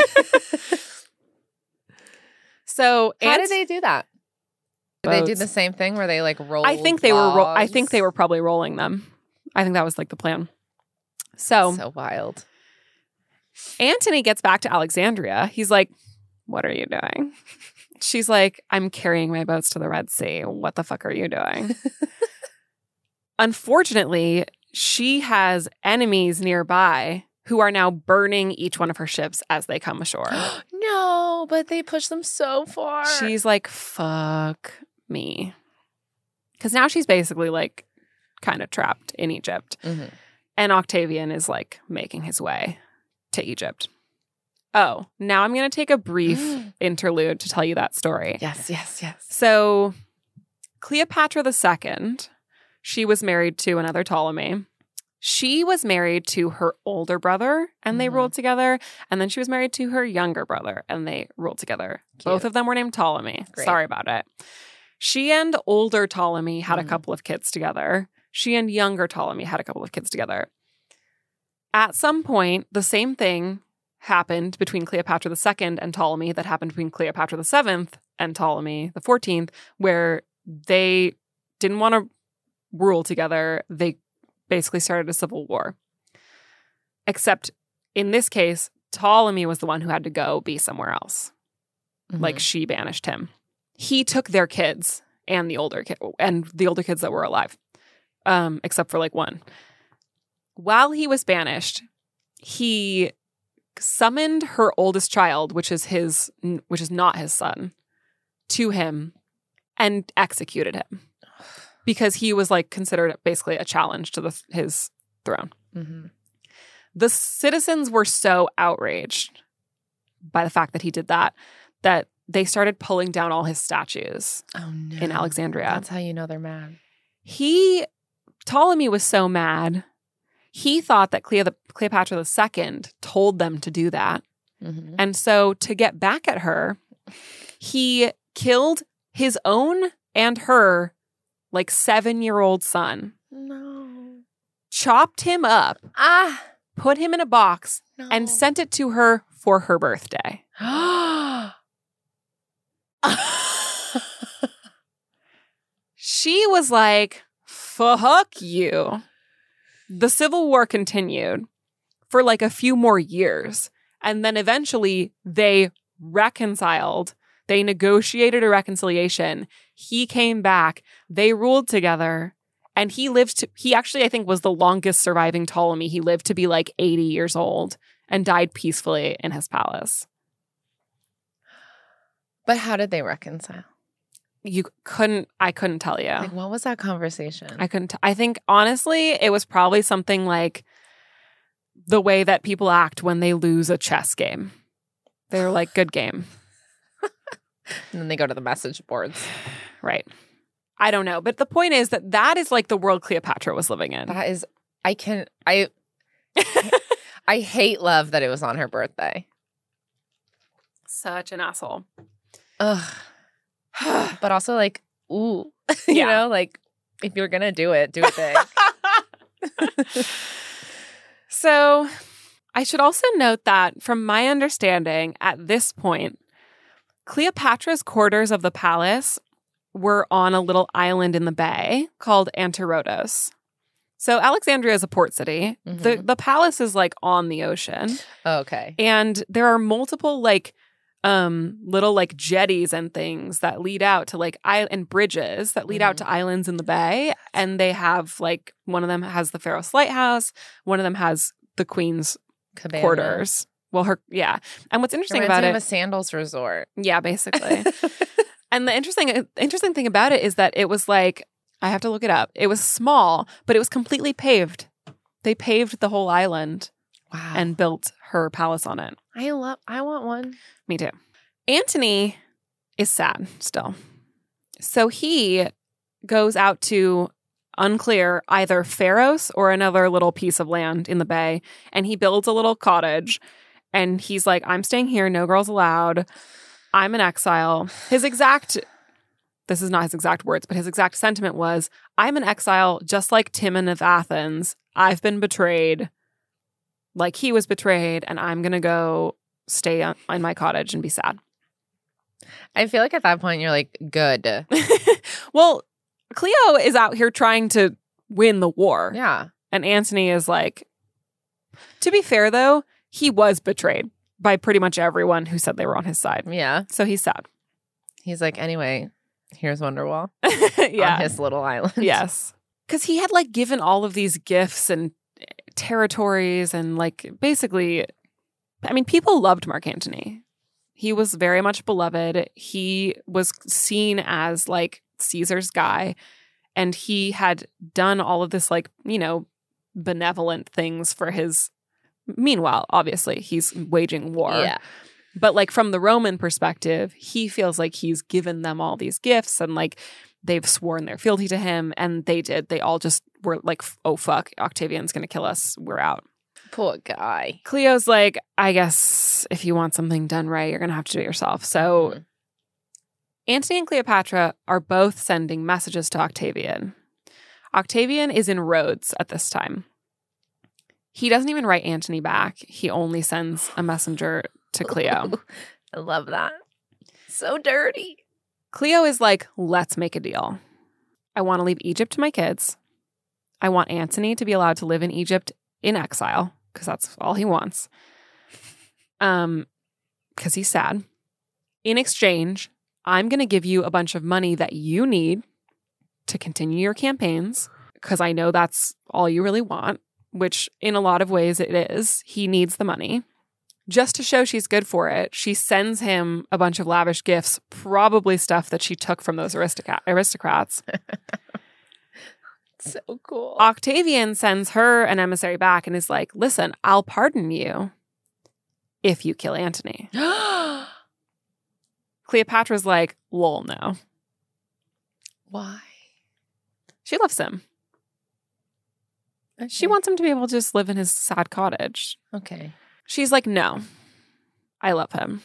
So how did they do that? Did they do the same thing where they like roll? I think they were probably rolling them. I think that was like the plan. So wild. Antony gets back to Alexandria. He's like, what are you doing? She's like, I'm carrying my boats to the Red Sea. What the fuck are you doing? Unfortunately, she has enemies nearby who are now burning each one of her ships as they come ashore. No, but they push them so far. She's like, fuck me. Because now she's basically like kind of trapped in Egypt. Mm-hmm. And Octavian is like making his way to Egypt. Oh, now I'm going to take a brief interlude to tell you that story. Yes, yes, yes. So Cleopatra II, she was married to another Ptolemy. She was married to her older brother and they ruled together. And then she was married to her younger brother and they ruled together. Cute. Both of them were named Ptolemy. Great. Sorry about it. She and older Ptolemy had a couple of kids together. She and younger Ptolemy had a couple of kids together. At some point, the same thing happened between Cleopatra II and Ptolemy that happened between Cleopatra VII and Ptolemy the 14th, where they didn't want to rule together. They basically started a civil war. Except in this case, Ptolemy was the one who had to go be somewhere else. Like she banished him. He took their kids and the older kids that were alive, except for like one. While he was banished, he summoned her oldest child, which is not his son, to him and executed him because he was like considered basically a challenge to his throne. Mm-hmm. The citizens were so outraged by the fact that he did that they started pulling down all his statues in Alexandria. That's how you know they're mad. Ptolemy was so mad. He thought that Cleopatra II told them to do that. Mm-hmm. And so to get back at her, he killed his own and her like 7-year-old son. No. Chopped him up. Put him in a box and sent it to her for her birthday. She was like, fuck you. The Civil War continued for like a few more years. And then eventually they reconciled. They negotiated a reconciliation. He came back. They ruled together. And he actually, I think, was the longest surviving Ptolemy. He lived to be like 80 years old and died peacefully in his palace. But how did they reconcile? I couldn't tell you. Like, what was that conversation? I think, honestly, it was probably something like the way that people act when they lose a chess game. They're like, good game. And then they go to the message boards. Right. I don't know. But the point is that is like the world Cleopatra was living in. That is, I hate love that it was on her birthday. Such an asshole. Ugh. But also, like, ooh. You Yeah. know, like, if you're going to do it big. So I should also note that from my understanding at this point, Cleopatra's quarters of the palace were on a little island in the bay called Antirodos. So Alexandria is a port city. The palace is like on the ocean. Okay. And there are multiple like little like jetties and things that lead out to like and bridges that lead out to islands in the bay. And they have like one of them has the Pharos Lighthouse. One of them has the Queen's Cabana. quarters. Well, and what's interesting about me it, of a sandals resort. yeah, basically. And the interesting thing about it is that it was like, I have to look it up. It was small, but it was completely paved. They paved the whole island. Wow. And built her palace on it. I want one. Me too. Antony is sad still. So he goes out to unclear either Pharos or another little piece of land in the bay, and he builds a little cottage. And he's like, I'm staying here. No girls allowed. I'm in exile. This is not his exact words, but his exact sentiment was, I'm in exile just like Timon of Athens. I've been betrayed. Like he was betrayed, and I'm going to go stay in my cottage and be sad. I feel like at that point you're like, good. Well, Cleo is out here trying to win the war. Yeah. And Antony is like, to be fair though, he was betrayed by pretty much everyone who said they were on his side. Yeah. So he's sad. He's like, anyway, here's Wonderwall. Yeah. On his little island. Yes. Because he had like given all of these gifts and territories and like basically, I mean, people loved Mark Antony. He was very much beloved. He was seen as like Caesar's guy, and he had done all of this like, you know, benevolent things for his. Meanwhile, obviously, he's waging war. Yeah. But like from the Roman perspective, he feels like he's given them all these gifts and like they've sworn their fealty to him, and they did. They all just were like, oh, fuck, Octavian's going to kill us. We're out. Poor guy. Cleo's like, I guess if you want something done right, you're going to have to do it yourself. So Antony and Cleopatra are both sending messages to Octavian. Octavian is in Rhodes at this time. He doesn't even write Antony back. He only sends a messenger to Cleo. I love that. So dirty. Cleo is like, let's make a deal. I want to leave Egypt to my kids. I want Antony to be allowed to live in Egypt in exile, because that's all he wants. Because he's sad. In exchange, I'm going to give you a bunch of money that you need to continue your campaigns, because I know that's all you really want, which in a lot of ways it is. He needs the money. Just to show she's good for it, she sends him a bunch of lavish gifts, probably stuff that she took from those aristocrats. So cool. Octavian sends her an emissary back and is like, listen, I'll pardon you if you kill Antony. Cleopatra's like, lol, no. Why? She loves him. Okay. She wants him to be able to just live in his sad cottage. Okay. She's like, no, I love him.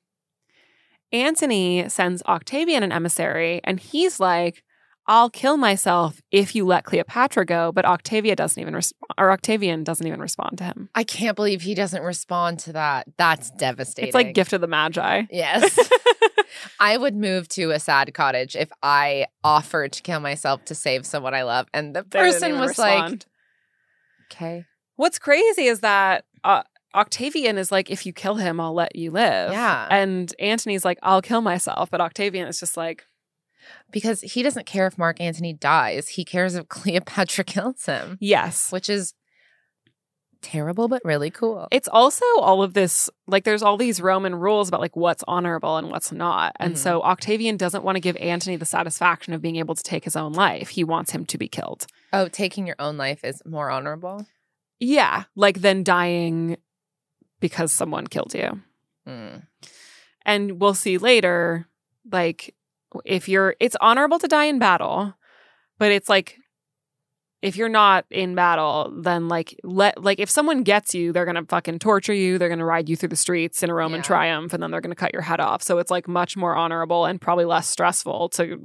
Antony sends Octavian an emissary, and he's like, I'll kill myself if you let Cleopatra go, but Octavian doesn't even respond to him. I can't believe he doesn't respond to that. That's devastating. It's like Gift of the Magi. Yes. I would move to a sad cottage if I offered to kill myself to save someone I love, and the person was like, okay. What's crazy is that Octavian is like, if you kill him, I'll let you live. Yeah. And Antony's like, I'll kill myself. But Octavian is just like, because he doesn't care if Mark Antony dies. He cares if Cleopatra kills him. yes. Which is terrible, but really cool. It's also all of this, like there's all these Roman rules about like what's honorable and what's not. And so Octavian doesn't want to give Antony the satisfaction of being able to take his own life. He wants him to be killed. Oh, taking your own life is more honorable? Yeah. Like than dying because someone killed you. And we'll see later, like it's honorable to die in battle, but it's like if you're not in battle, then like if someone gets you, they're gonna fucking torture you. They're gonna ride you through the streets in a Roman triumph, and then they're gonna cut your head off. So it's like much more honorable and probably less stressful to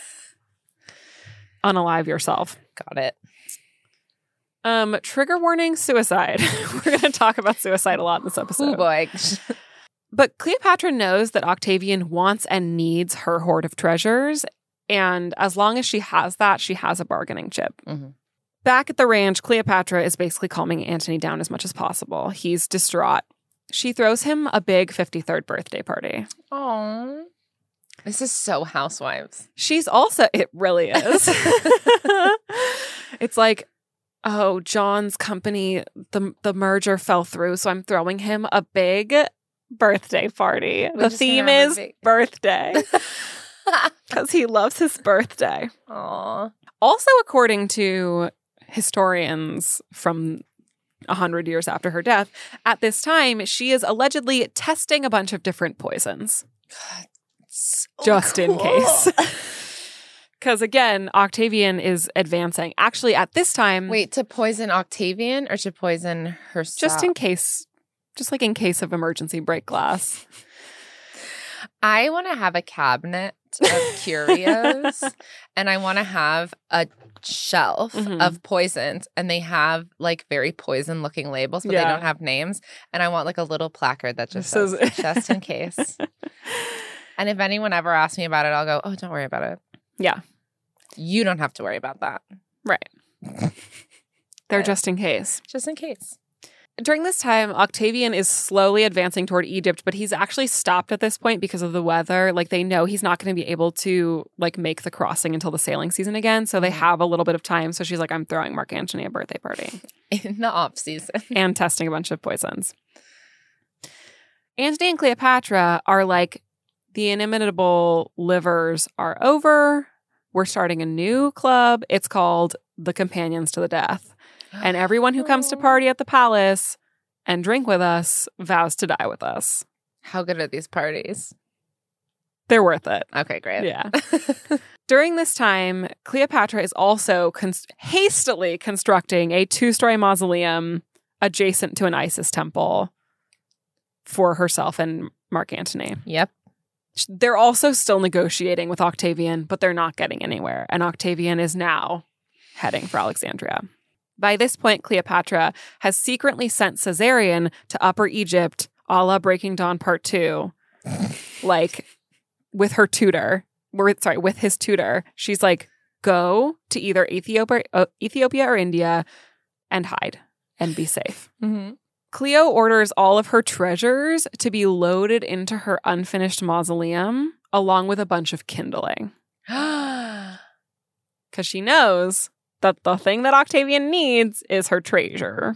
unalive yourself. Got it. Trigger warning: suicide. We're gonna talk about suicide a lot in this episode. Oh boy. But Cleopatra knows that Octavian wants and needs her hoard of treasures, and as long as she has that, she has a bargaining chip. Mm-hmm. Back at the ranch, Cleopatra is basically calming Antony down as much as possible. He's distraught. She throws him a big 53rd birthday party. Aww. This is so Housewives. She's also, it really is. It's like, oh, John's company, the merger fell through, so I'm throwing him a big birthday party. The theme is birthday. Because he loves his birthday. Aww. Also, according to historians from 100 years after her death, at this time, she is allegedly testing a bunch of different poisons. God, so just cool. in case. Because again, Octavian is advancing. Actually, at this time... Wait, to poison Octavian or to poison herself? Just in case. Just like in case of emergency break glass. I want to have a cabinet of curios and I want to have a shelf of poisons, and they have like very poison looking labels, but they don't have names. And I want like a little placard that just says just in case. And if anyone ever asks me about it, I'll go, oh, don't worry about it. Yeah. You don't have to worry about that. Right. They're just in case. Just in case. During this time, Octavian is slowly advancing toward Egypt, but he's actually stopped at this point because of the weather. Like, they know he's not going to be able to, like, make the crossing until the sailing season again. So they have a little bit of time. So she's like, I'm throwing Mark Antony a birthday party. In the off season. And testing a bunch of poisons. Antony and Cleopatra are like, the inimitable livers are over. We're starting a new club. It's called the Companions to the Death. And everyone who comes to party at the palace and drink with us vows to die with us. How good are these parties? They're worth it. Okay, great. Yeah. During this time, Cleopatra is also hastily constructing a 2-story mausoleum adjacent to an Isis temple for herself and Mark Antony. Yep. They're also still negotiating with Octavian, but they're not getting anywhere. And Octavian is now heading for Alexandria. By this point, Cleopatra has secretly sent Caesarion to Upper Egypt, a la Breaking Dawn Part 2, like with her tutor. With his tutor. She's like, go to either Ethiopia or India and hide and be safe. Mm-hmm. Cleo orders all of her treasures to be loaded into her unfinished mausoleum, along with a bunch of kindling. Because she knows that the thing that Octavian needs is her treasure.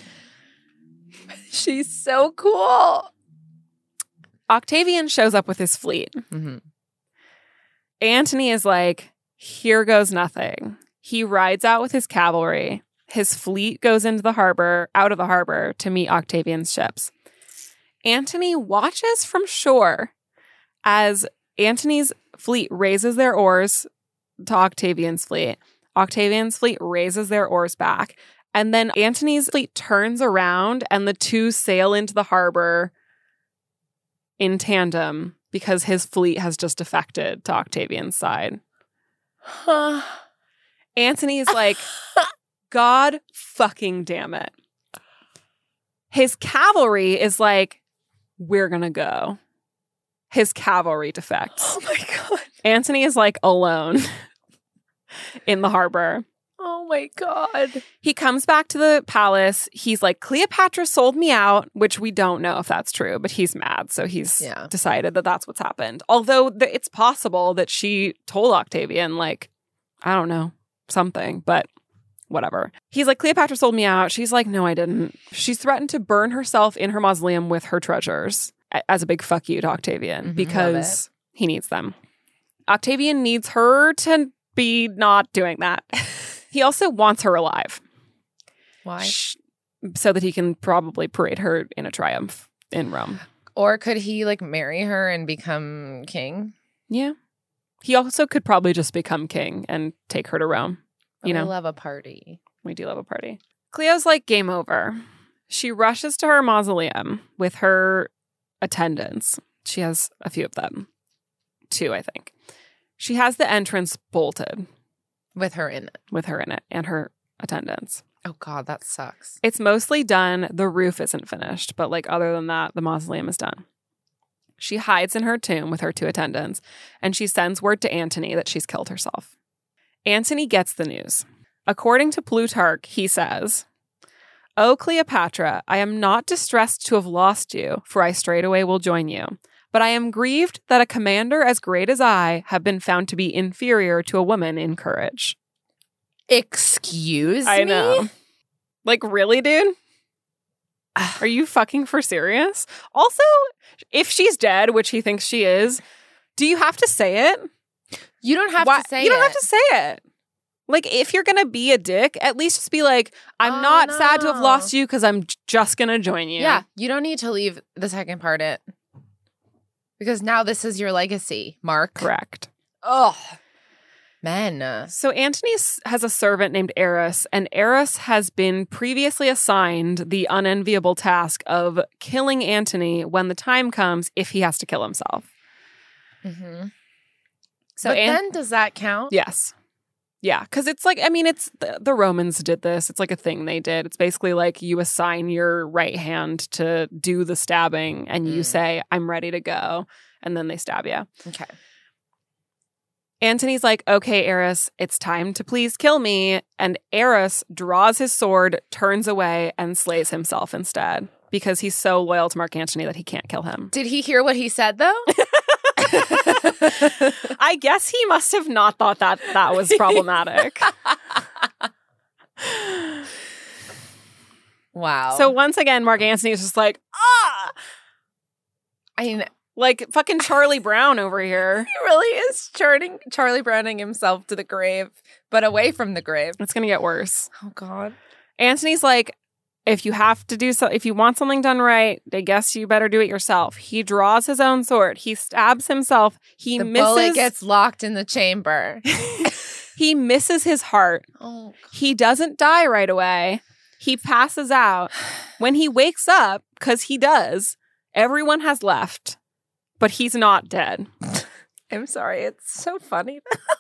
She's so cool. Octavian shows up with his fleet. Mm-hmm. Antony is like, here goes nothing. He rides out with his cavalry. His fleet goes out of the harbor to meet Octavian's ships. Antony watches from shore as Antony's fleet raises their oars to Octavian's fleet. Octavian's fleet raises their oars back. And then Antony's fleet turns around and the two sail into the harbor in tandem because his fleet has just defected to Octavian's side. Antony's like, God fucking damn it. His cavalry is like, we're going to go. His cavalry defects. Oh my God. Antony is like alone in the harbor. Oh my God. He comes back to the palace. He's like, Cleopatra sold me out, which we don't know if that's true, but he's mad. So he's decided that that's what's happened. Although it's possible that she told Octavian, like, I don't know, something, but whatever. He's like, Cleopatra sold me out. She's like, no, I didn't. She's threatened to burn herself in her mausoleum with her treasures as a big fuck you to Octavian because he needs them. Octavian needs her to be not doing that. He also wants her alive. Why? So that he can probably parade her in a triumph in Rome. Or could he like marry her and become king? Yeah. He also could probably just become king and take her to Rome. You know, I love a party. we do love a party. Cleo's like, game over. She rushes to her mausoleum with her attendants. She has a few of them. 2, I think. She has the entrance bolted. With her in it. And her attendants. Oh, God, that sucks. It's mostly done. The roof isn't finished. But like other than that, the mausoleum is done. She hides in her tomb with her 2 attendants. And she sends word to Antony that she's killed herself. Antony gets the news. According to Plutarch, he says, "O Cleopatra, I am not distressed to have lost you, for I straightway will join you. But I am grieved that a commander as great as I have been found to be inferior to a woman in courage." Excuse me? I know. Like, really, dude? Are you fucking for serious? Also, if she's dead, which he thinks she is, do you have to say it? You don't have to say it. You don't have to say it. Like, if you're going to be a dick, at least just be like, I'm not sad to have lost you because I'm just going to join you. Yeah, you don't need to leave the second part in. Because now this is your legacy, Mark. Correct. Ugh. Men. So Antony has a servant named Eris, and Eris has been previously assigned the unenviable task of killing Antony when the time comes if he has to kill himself. Mm-hmm. So but then does that count? Yes. Yeah, because it's like, I mean, it's the Romans did this. It's like a thing they did. It's basically like you assign your right hand to do the stabbing and you say, I'm ready to go. And then they stab you. Okay. Antony's like, okay, Eris, it's time to please kill me. And Eris draws his sword, turns away, and slays himself instead because he's so loyal to Mark Antony that he can't kill him. Did he hear what he said, though? I guess he must have not thought that was problematic. Wow. So once again, Mark Antony is just like, ah! I mean, like fucking Charlie Brown over here. He really is Charlie Browning himself to the grave, but away from the grave. It's going to get worse. Oh, God. Antony's like, if you have to do so, if you want something done right, I guess you better do it yourself. He draws his own sword. He stabs himself. The bullet gets locked in the chamber. He misses his heart. Oh, God. He doesn't die right away. He passes out. When he wakes up, because he does, everyone has left, but he's not dead. I'm sorry. It's so funny.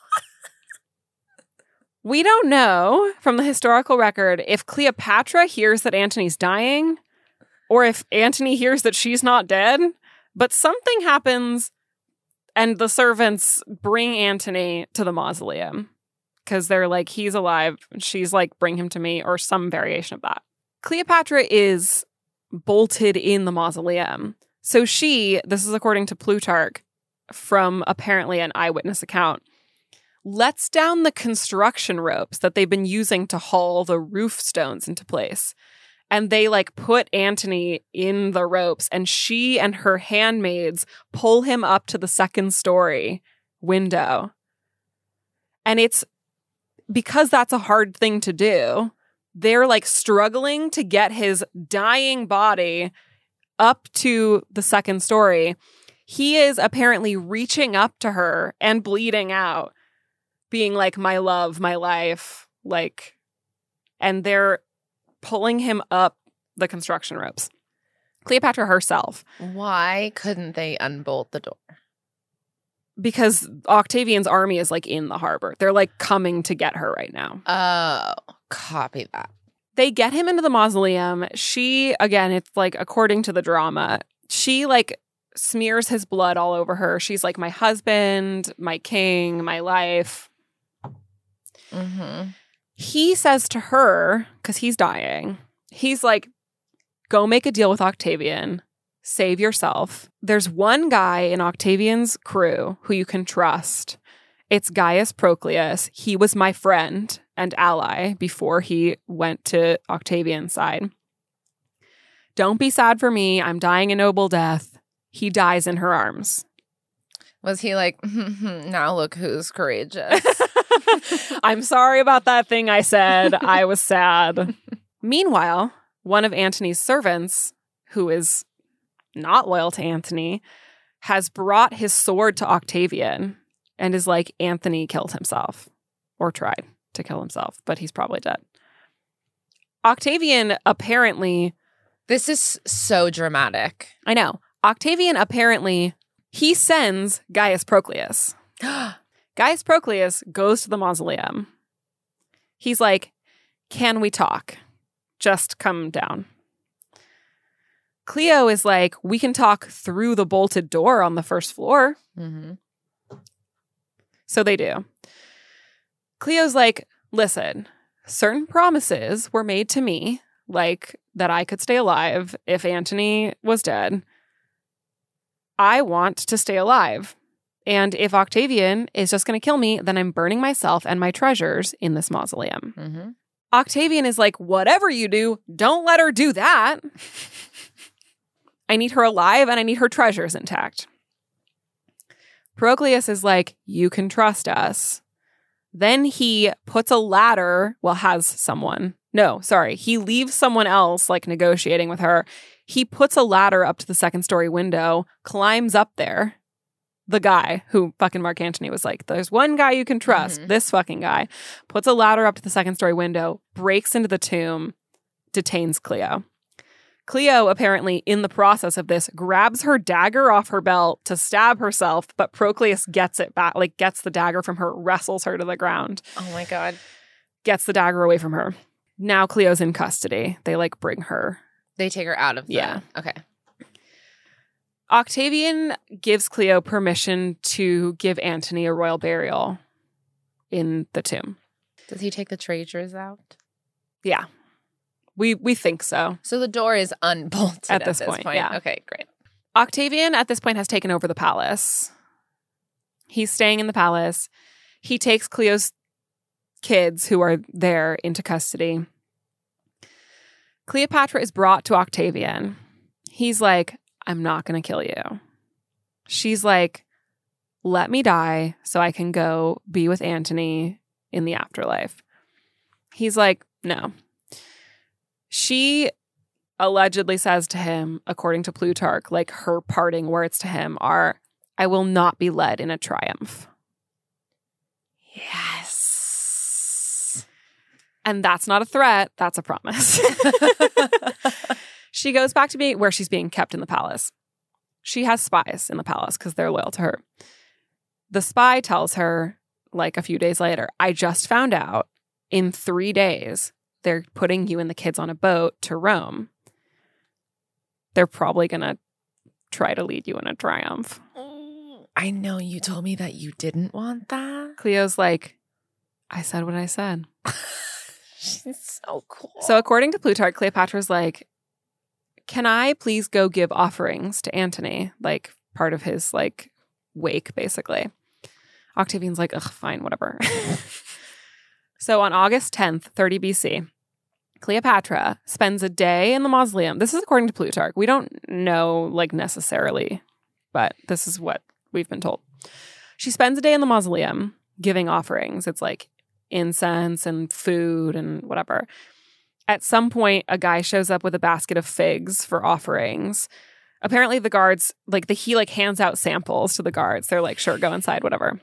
We don't know from the historical record if Cleopatra hears that Antony's dying or if Antony hears that she's not dead, but something happens and the servants bring Antony to the mausoleum because they're like, he's alive. She's like, bring him to me, or some variation of that. Cleopatra is bolted in the mausoleum. So this is according to Plutarch from apparently an eyewitness account, lets down the construction ropes that they've been using to haul the roof stones into place. And they like put Antony in the ropes, and she and her handmaids pull him up to the second story window. And it's because that's a hard thing to do. They're like struggling to get his dying body up to the second story. He is apparently reaching up to her and bleeding out, being like, my love, my life, like, and they're pulling him up the construction ropes. Cleopatra herself. Why couldn't they unbolt the door? Because Octavian's army is like in the harbor. They're like coming to get her right now. Oh, copy that. They get him into the mausoleum. She, again, it's like, according to the drama, she like smears his blood all over her. She's like, my husband, my king, my life. Mm-hmm. He says to her, because he's dying, he's like, go make a deal with Octavian. Save yourself. There's one guy in Octavian's crew who you can trust. It's Gaius Proclus. He was my friend and ally before he went to Octavian's side. Don't be sad for me. I'm dying a noble death. He dies in her arms. Was he like, now look who's courageous? I'm sorry about that thing I said. I was sad. Meanwhile, one of Antony's servants, who is not loyal to Antony, has brought his sword to Octavian and is like, Antony killed himself or tried. to kill himself, but he's probably dead. Octavian apparently... This is so dramatic. I know. Octavian apparently, he sends Gaius Procleus. Gaius Procleus goes to the mausoleum. He's like, can we talk? Just come down. Cleo is like, we can talk through the bolted door on the first floor. Mm-hmm. So they do. Cleo's like, listen, certain promises were made to me, like that I could stay alive if Antony was dead. I want to stay alive. And if Octavian is just going to kill me, then I'm burning myself and my treasures in this mausoleum. Mm-hmm. Octavian is like, whatever you do, don't let her do that. I need her alive and I need her treasures intact. Procleus is like, you can trust us. Then he puts a ladder, has someone. No, sorry. He leaves someone else like negotiating with her. He puts a ladder up to the second-story window, climbs up there. The guy who fucking Mark Antony was like, there's one guy you can trust, this fucking guy, puts a ladder up to the second-story window, breaks into the tomb, detains Cleo. Cleo, apparently, in the process of this, grabs her dagger off her belt to stab herself, but Procleus gets it back, gets the dagger from her, wrestles her to the ground. Oh my God. Gets the dagger away from her. Now Cleo's in custody. They, bring her. They take her out of the... Yeah. Okay. Octavian gives Cleo permission to give Antony a royal burial in the tomb. Does he take the treasures out? Yeah. We think so. So the door is unbolted at this point. Yeah. Okay, great. Octavian at this point has taken over the palace. He's staying in the palace. He takes Cleo's kids who are there into custody. Cleopatra is brought to Octavian. He's like, I'm not going to kill you. She's like, let me die so I can go be with Antony in the afterlife. He's like, no. She allegedly says to him, according to Plutarch, her parting words to him are, I will not be led in a triumph. Yes. And that's not a threat. That's a promise. She goes back to where she's being kept in the palace. She has spies in the palace because they're loyal to her. The spy tells her, a few days later, I just found out in 3 days, they're putting you and the kids on a boat to Rome. They're probably going to try to lead you in a triumph. I know you told me that you didn't want that. Cleo's like, I said what I said. She's so cool. So according to Plutarch, Cleopatra's like, can I please go give offerings to Antony? Part of his, wake, basically. Octavian's like, ugh, fine, whatever. So on August 10th, 30 BC, Cleopatra spends a day in the mausoleum. This is according to Plutarch. We don't know, necessarily, but this is what we've been told. She spends a day in the mausoleum giving offerings. It's incense and food and whatever. At some point, a guy shows up with a basket of figs for offerings. Apparently the guards, he hands out samples to the guards. They're like, sure, go inside, whatever.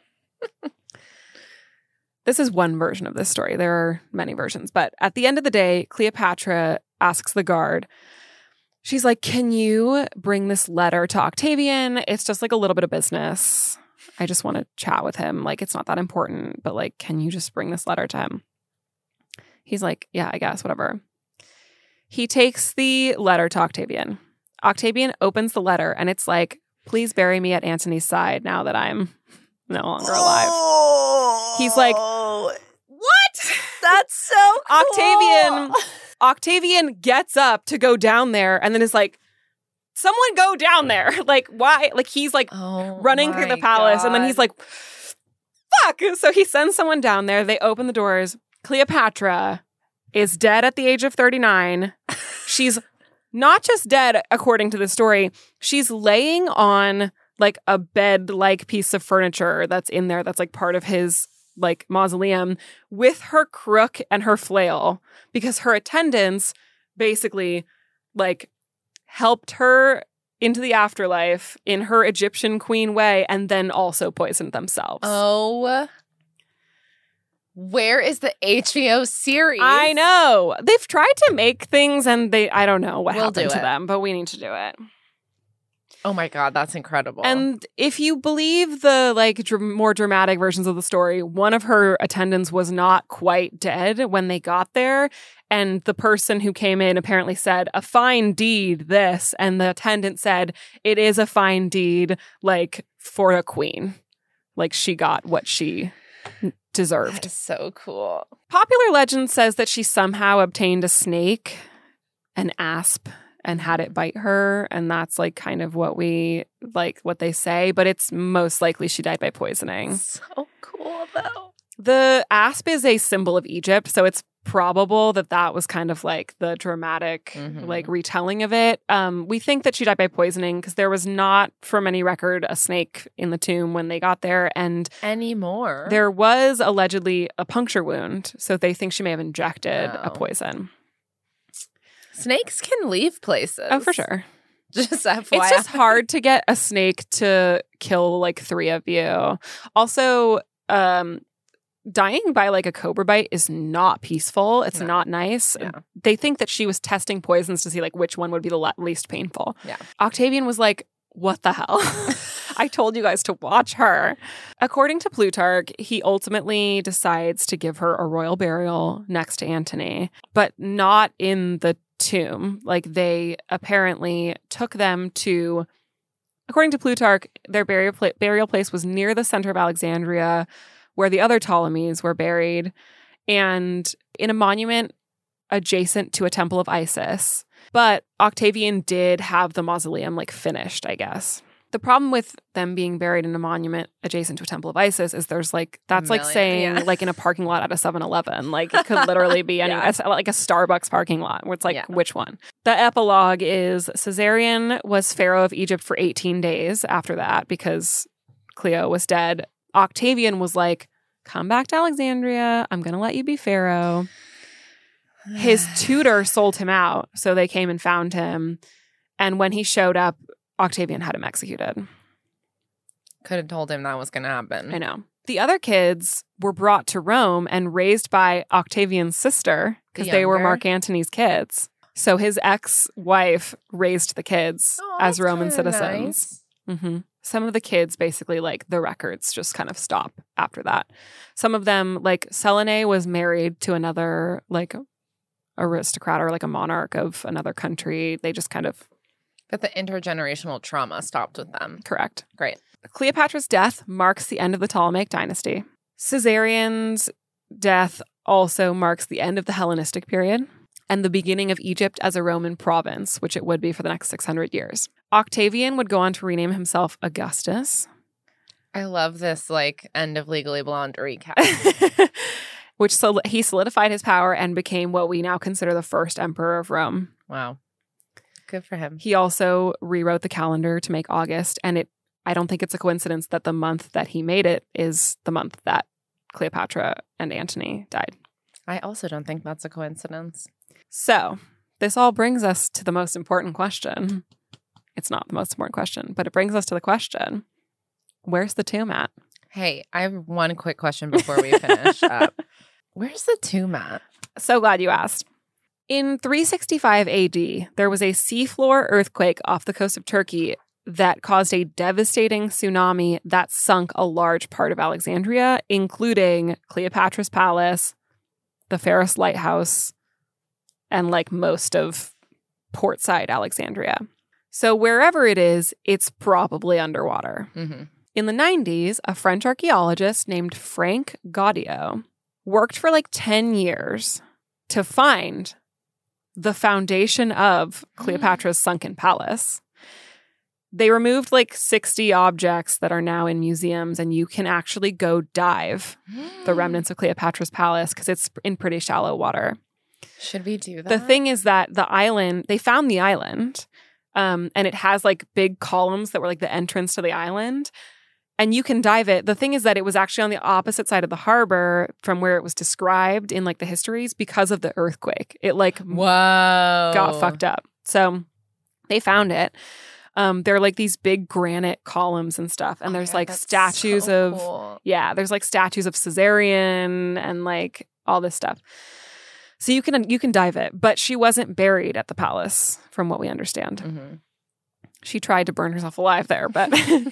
This is one version of this story. There are many versions. But at the end of the day, Cleopatra asks the guard, she's like, can you bring this letter to Octavian? It's just a little bit of business. I just want to chat with him. It's not that important, but can you just bring this letter to him? He's like, yeah, I guess, whatever. He takes the letter to Octavian. Octavian opens the letter and it's like, please bury me at Antony's side now that I'm no longer alive. He's like, what? That's so cool. Octavian gets up to go down there and then is like, someone go down there. Why? He's running through the palace. And then he's like, fuck. So he sends someone down there. They open the doors. Cleopatra is dead at the age of 39. She's not just dead, according to the story. She's laying on a bed-like piece of furniture that's in there that's part of his mausoleum with her crook and her flail because her attendants basically helped her into the afterlife in her Egyptian queen way and then also poisoned themselves. Oh. Where is the HBO series? I know. They've tried to make things and I don't know what We'll happened do to it. them, but we need to do it. Oh my God, that's incredible. And if you believe the more dramatic versions of the story, one of her attendants was not quite dead when they got there. And the person who came in apparently said, "A fine deed, this." And the attendant said, "It is a fine deed, for a queen. She got what she deserved." That is so cool. Popular legend says that she somehow obtained a snake, an asp, and had it bite her. And that's kind of what what they say. But it's most likely she died by poisoning. So cool, though. The asp is a symbol of Egypt. So it's probable that was kind of the dramatic retelling of it. We think that she died by poisoning because there was not, from any record, a snake in the tomb when they got there. And anymore, there was allegedly a puncture wound. So they think she may have injected a poison. Snakes can leave places. Oh, for sure. Just FYI. It's just hard to get a snake to kill 3 of you. Also, dying by a cobra bite is not peaceful. It's not nice. Yeah. They think that she was testing poisons to see which one would be the least painful. Yeah. Octavian was like, "What the hell?" I told you guys to watch her. According to Plutarch, he ultimately decides to give her a royal burial next to Antony, but not in the tomb. They apparently took them to, according to Plutarch, their burial place was near the center of Alexandria, where the other Ptolemies were buried, and in a monument adjacent to a temple of Isis. But Octavian did have the mausoleum finished, I guess. The problem with them being buried in a monument adjacent to a temple of Isis is there's that's saying in a parking lot at a 7-Eleven. It could literally be any a Starbucks parking lot where it's which one? The epilogue is Caesarion was pharaoh of Egypt for 18 days after that because Cleo was dead. Octavian was like, "Come back to Alexandria. I'm going to let you be pharaoh." His tutor sold him out, so they came and found him. And when he showed up, Octavian had him executed. Could have told him that was going to happen. I know. The other kids were brought to Rome and raised by Octavian's sister because they were younger? Mark Antony's kids. So his ex-wife raised the kids as Roman citizens. Nice. Mm-hmm. Some of the kids basically the records just kind of stop after that. Some of them Selene was married to another aristocrat or a monarch of another country. They just kind of... But the intergenerational trauma stopped with them. Correct. Great. Cleopatra's death marks the end of the Ptolemaic dynasty. Caesarion's death also marks the end of the Hellenistic period and the beginning of Egypt as a Roman province, which it would be for the next 600 years. Octavian would go on to rename himself Augustus. I love this end of Legally Blonde recap. Which he solidified his power and became what we now consider the first emperor of Rome. Wow. Good for him. He also rewrote the calendar to make August, and I don't think it's a coincidence that the month that he made it is the month that Cleopatra and Antony died. I also don't think that's a coincidence. So, this all brings us to the most important question. It's not the most important question, but it brings us to the question, where's the tomb at? Hey, I have one quick question before we finish up. Where's the tomb at? So glad you asked. In 365 AD, there was a seafloor earthquake off the coast of Turkey that caused a devastating tsunami that sunk a large part of Alexandria, including Cleopatra's Palace, the Pharos Lighthouse, and most of portside Alexandria. So wherever it is, it's probably underwater. Mm-hmm. In the 90s, a French archaeologist named Frank Gaudio worked for 10 years to find the foundation of Cleopatra's sunken palace. They removed 60 objects that are now in museums, and you can actually go dive the remnants of Cleopatra's palace because it's in pretty shallow water. Should we do that? The thing is that they found the island, and it has big columns that were the entrance to the island. And you can dive it. The thing is that it was actually on the opposite side of the harbor from where it was described in the histories because of the earthquake. It Whoa. got fucked up. So they found it. They're like these big granite columns and stuff. And there's like statues cool. there's like statues of Caesarion and like all this stuff. So you can dive it. But she wasn't buried at the palace, from what we understand. Mm-hmm. She tried to burn herself alive there, but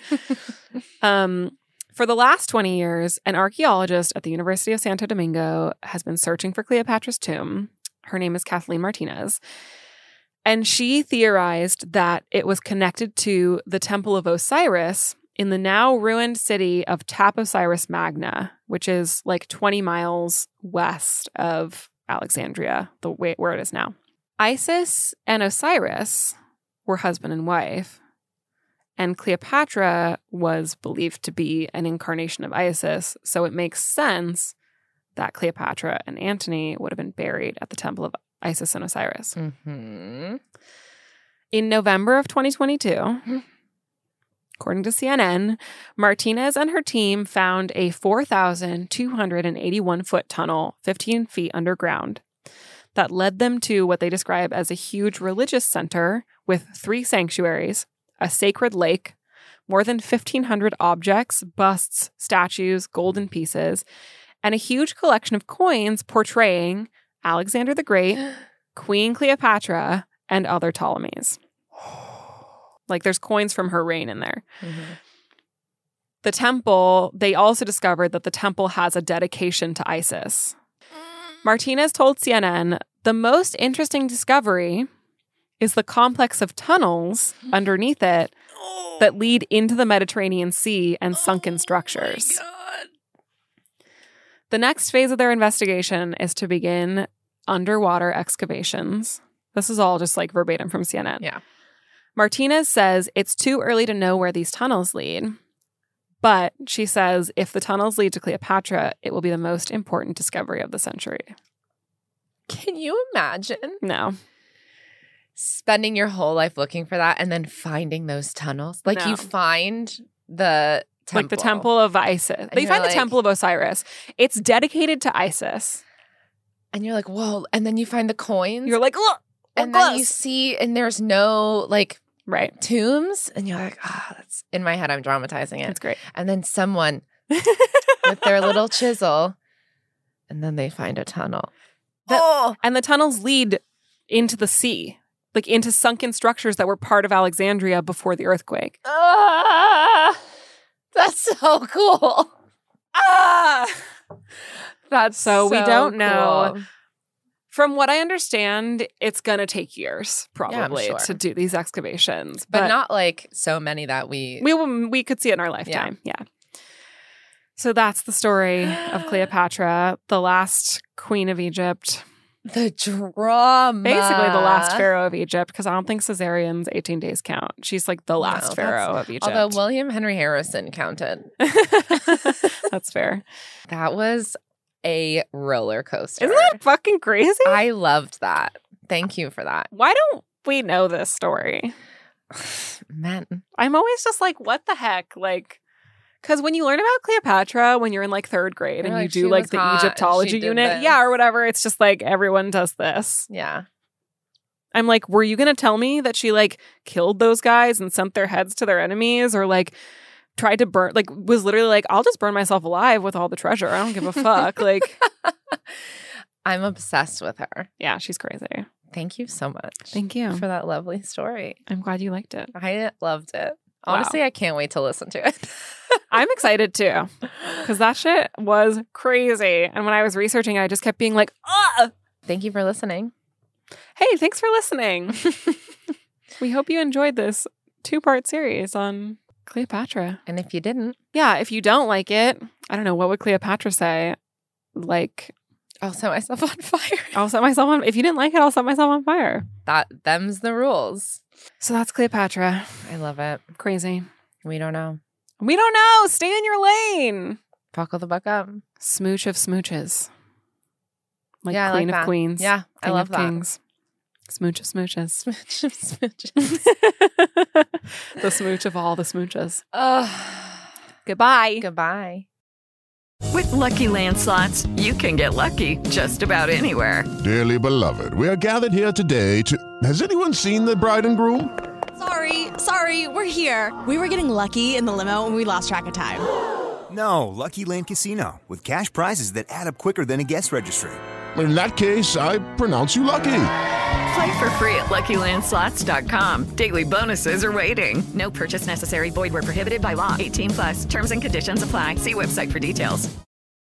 for the last 20 years, an archaeologist at the University of Santo Domingo has been searching for Cleopatra's tomb. Her name is Kathleen Martinez. And she theorized that it was connected to the Temple of Osiris in the now ruined city of Taposiris Magna, which is like 20 miles west of Alexandria, where it is now. Isis and Osiris were husband and wife, and Cleopatra was believed to be an incarnation of Isis, so it makes sense that Cleopatra and Antony would have been buried at the Temple of Isis and Osiris. Mm-hmm. In November of 2022, according to CNN, Martinez and her team found a 4,281-foot tunnel 15 feet underground that led them to what they describe as a huge religious center with 3 sanctuaries, a sacred lake, more than 1,500 objects, busts, statues, golden pieces, and a huge collection of coins portraying Alexander the Great, Queen Cleopatra, and other Ptolemies. Like there's coins from her reign in there. Mm-hmm. The temple, they also discovered that the temple has a dedication to Isis. Martinez told CNN, the most interesting discovery is the complex of tunnels underneath it that lead into the Mediterranean Sea and sunken structures. The next phase of their investigation is to begin underwater excavations. This is all just like verbatim from CNN. Yeah. Martinez says it's too early to know where these tunnels lead, but she says if the tunnels lead to Cleopatra, it will be the most important discovery of the century. Can you imagine? No. Spending your whole life looking for that and then finding those tunnels? Like No. you find the temple. Like the Temple of Isis. They you're find the like- Temple of Osiris. It's dedicated to Isis. And you're like, whoa. And then you find the coins. You're like, look. and then you see, and there's no like right tombs. And you're like, that's in my head. I'm dramatizing it. That's great. And then someone with their little chisel, and then they find a tunnel. And the tunnels lead into the sea, like into sunken structures that were part of Alexandria before the earthquake. That's so cool. That's So we don't know. cool. From what I understand, it's going to take years probably sure. to do these excavations. But not like so many that we could see it in our lifetime. Yeah. So that's the story of Cleopatra, the last queen of Egypt. The drama. Basically the last pharaoh of Egypt, because I don't think Caesarian's 18 days count. She's like the last pharaoh of Egypt. Although William Henry Harrison counted. That's fair. That was a roller coaster. Isn't that fucking crazy? I loved that. Thank you for that. Why don't we know this story? Man. I'm always just like, what the heck? Like, because when you learn about Cleopatra when you're in like 3rd grade and You're you like, do she like was the hot, Egyptology she did unit, this. yeah, or whatever, it's just like everyone does this. Yeah. I'm like, were you going to tell me that she like killed those guys and sent their heads to their enemies or like tried to burn, like was literally like, I'll just burn myself alive with all the treasure. I don't give a fuck. Like, I'm obsessed with her. Yeah, she's crazy. Thank you so much. Thank you for that lovely story. I'm glad you liked it. I loved it. Honestly, I can't wait to listen to it. I'm excited too, because that shit was crazy. And when I was researching, I just kept being like, ah! Thank you for listening. Hey, thanks for listening. We hope you enjoyed this 2-part series on Cleopatra. And if you didn't, yeah, if you don't like it, I don't know, what would Cleopatra say? Like, I'll set myself on fire. I'll set myself on. If you didn't like it, I'll set myself on fire. Them's the rules. So that's Cleopatra. I love it. Crazy. We don't know. We don't know. Stay in your lane. Buckle the buck up. Smooch of smooches. Like yeah, queen I like of that. queens. Yeah, I king love of that. Kings. Smooch of smooches. Smooch of smooches. The smooch of all the smooches. Oh. Goodbye. Goodbye. With Lucky Land Slots, you can get lucky just about anywhere. Dearly beloved, we are gathered here today to... Has anyone seen the bride and groom? Sorry, we're here. We were getting lucky in the limo and we lost track of time. No, Lucky Land Casino, with cash prizes that add up quicker than a guest registry. In that case, I pronounce you lucky. Play for free at LuckyLandSlots.com. Daily bonuses are waiting. No purchase necessary. Void where prohibited by law. 18+. Terms and conditions apply. See website for details.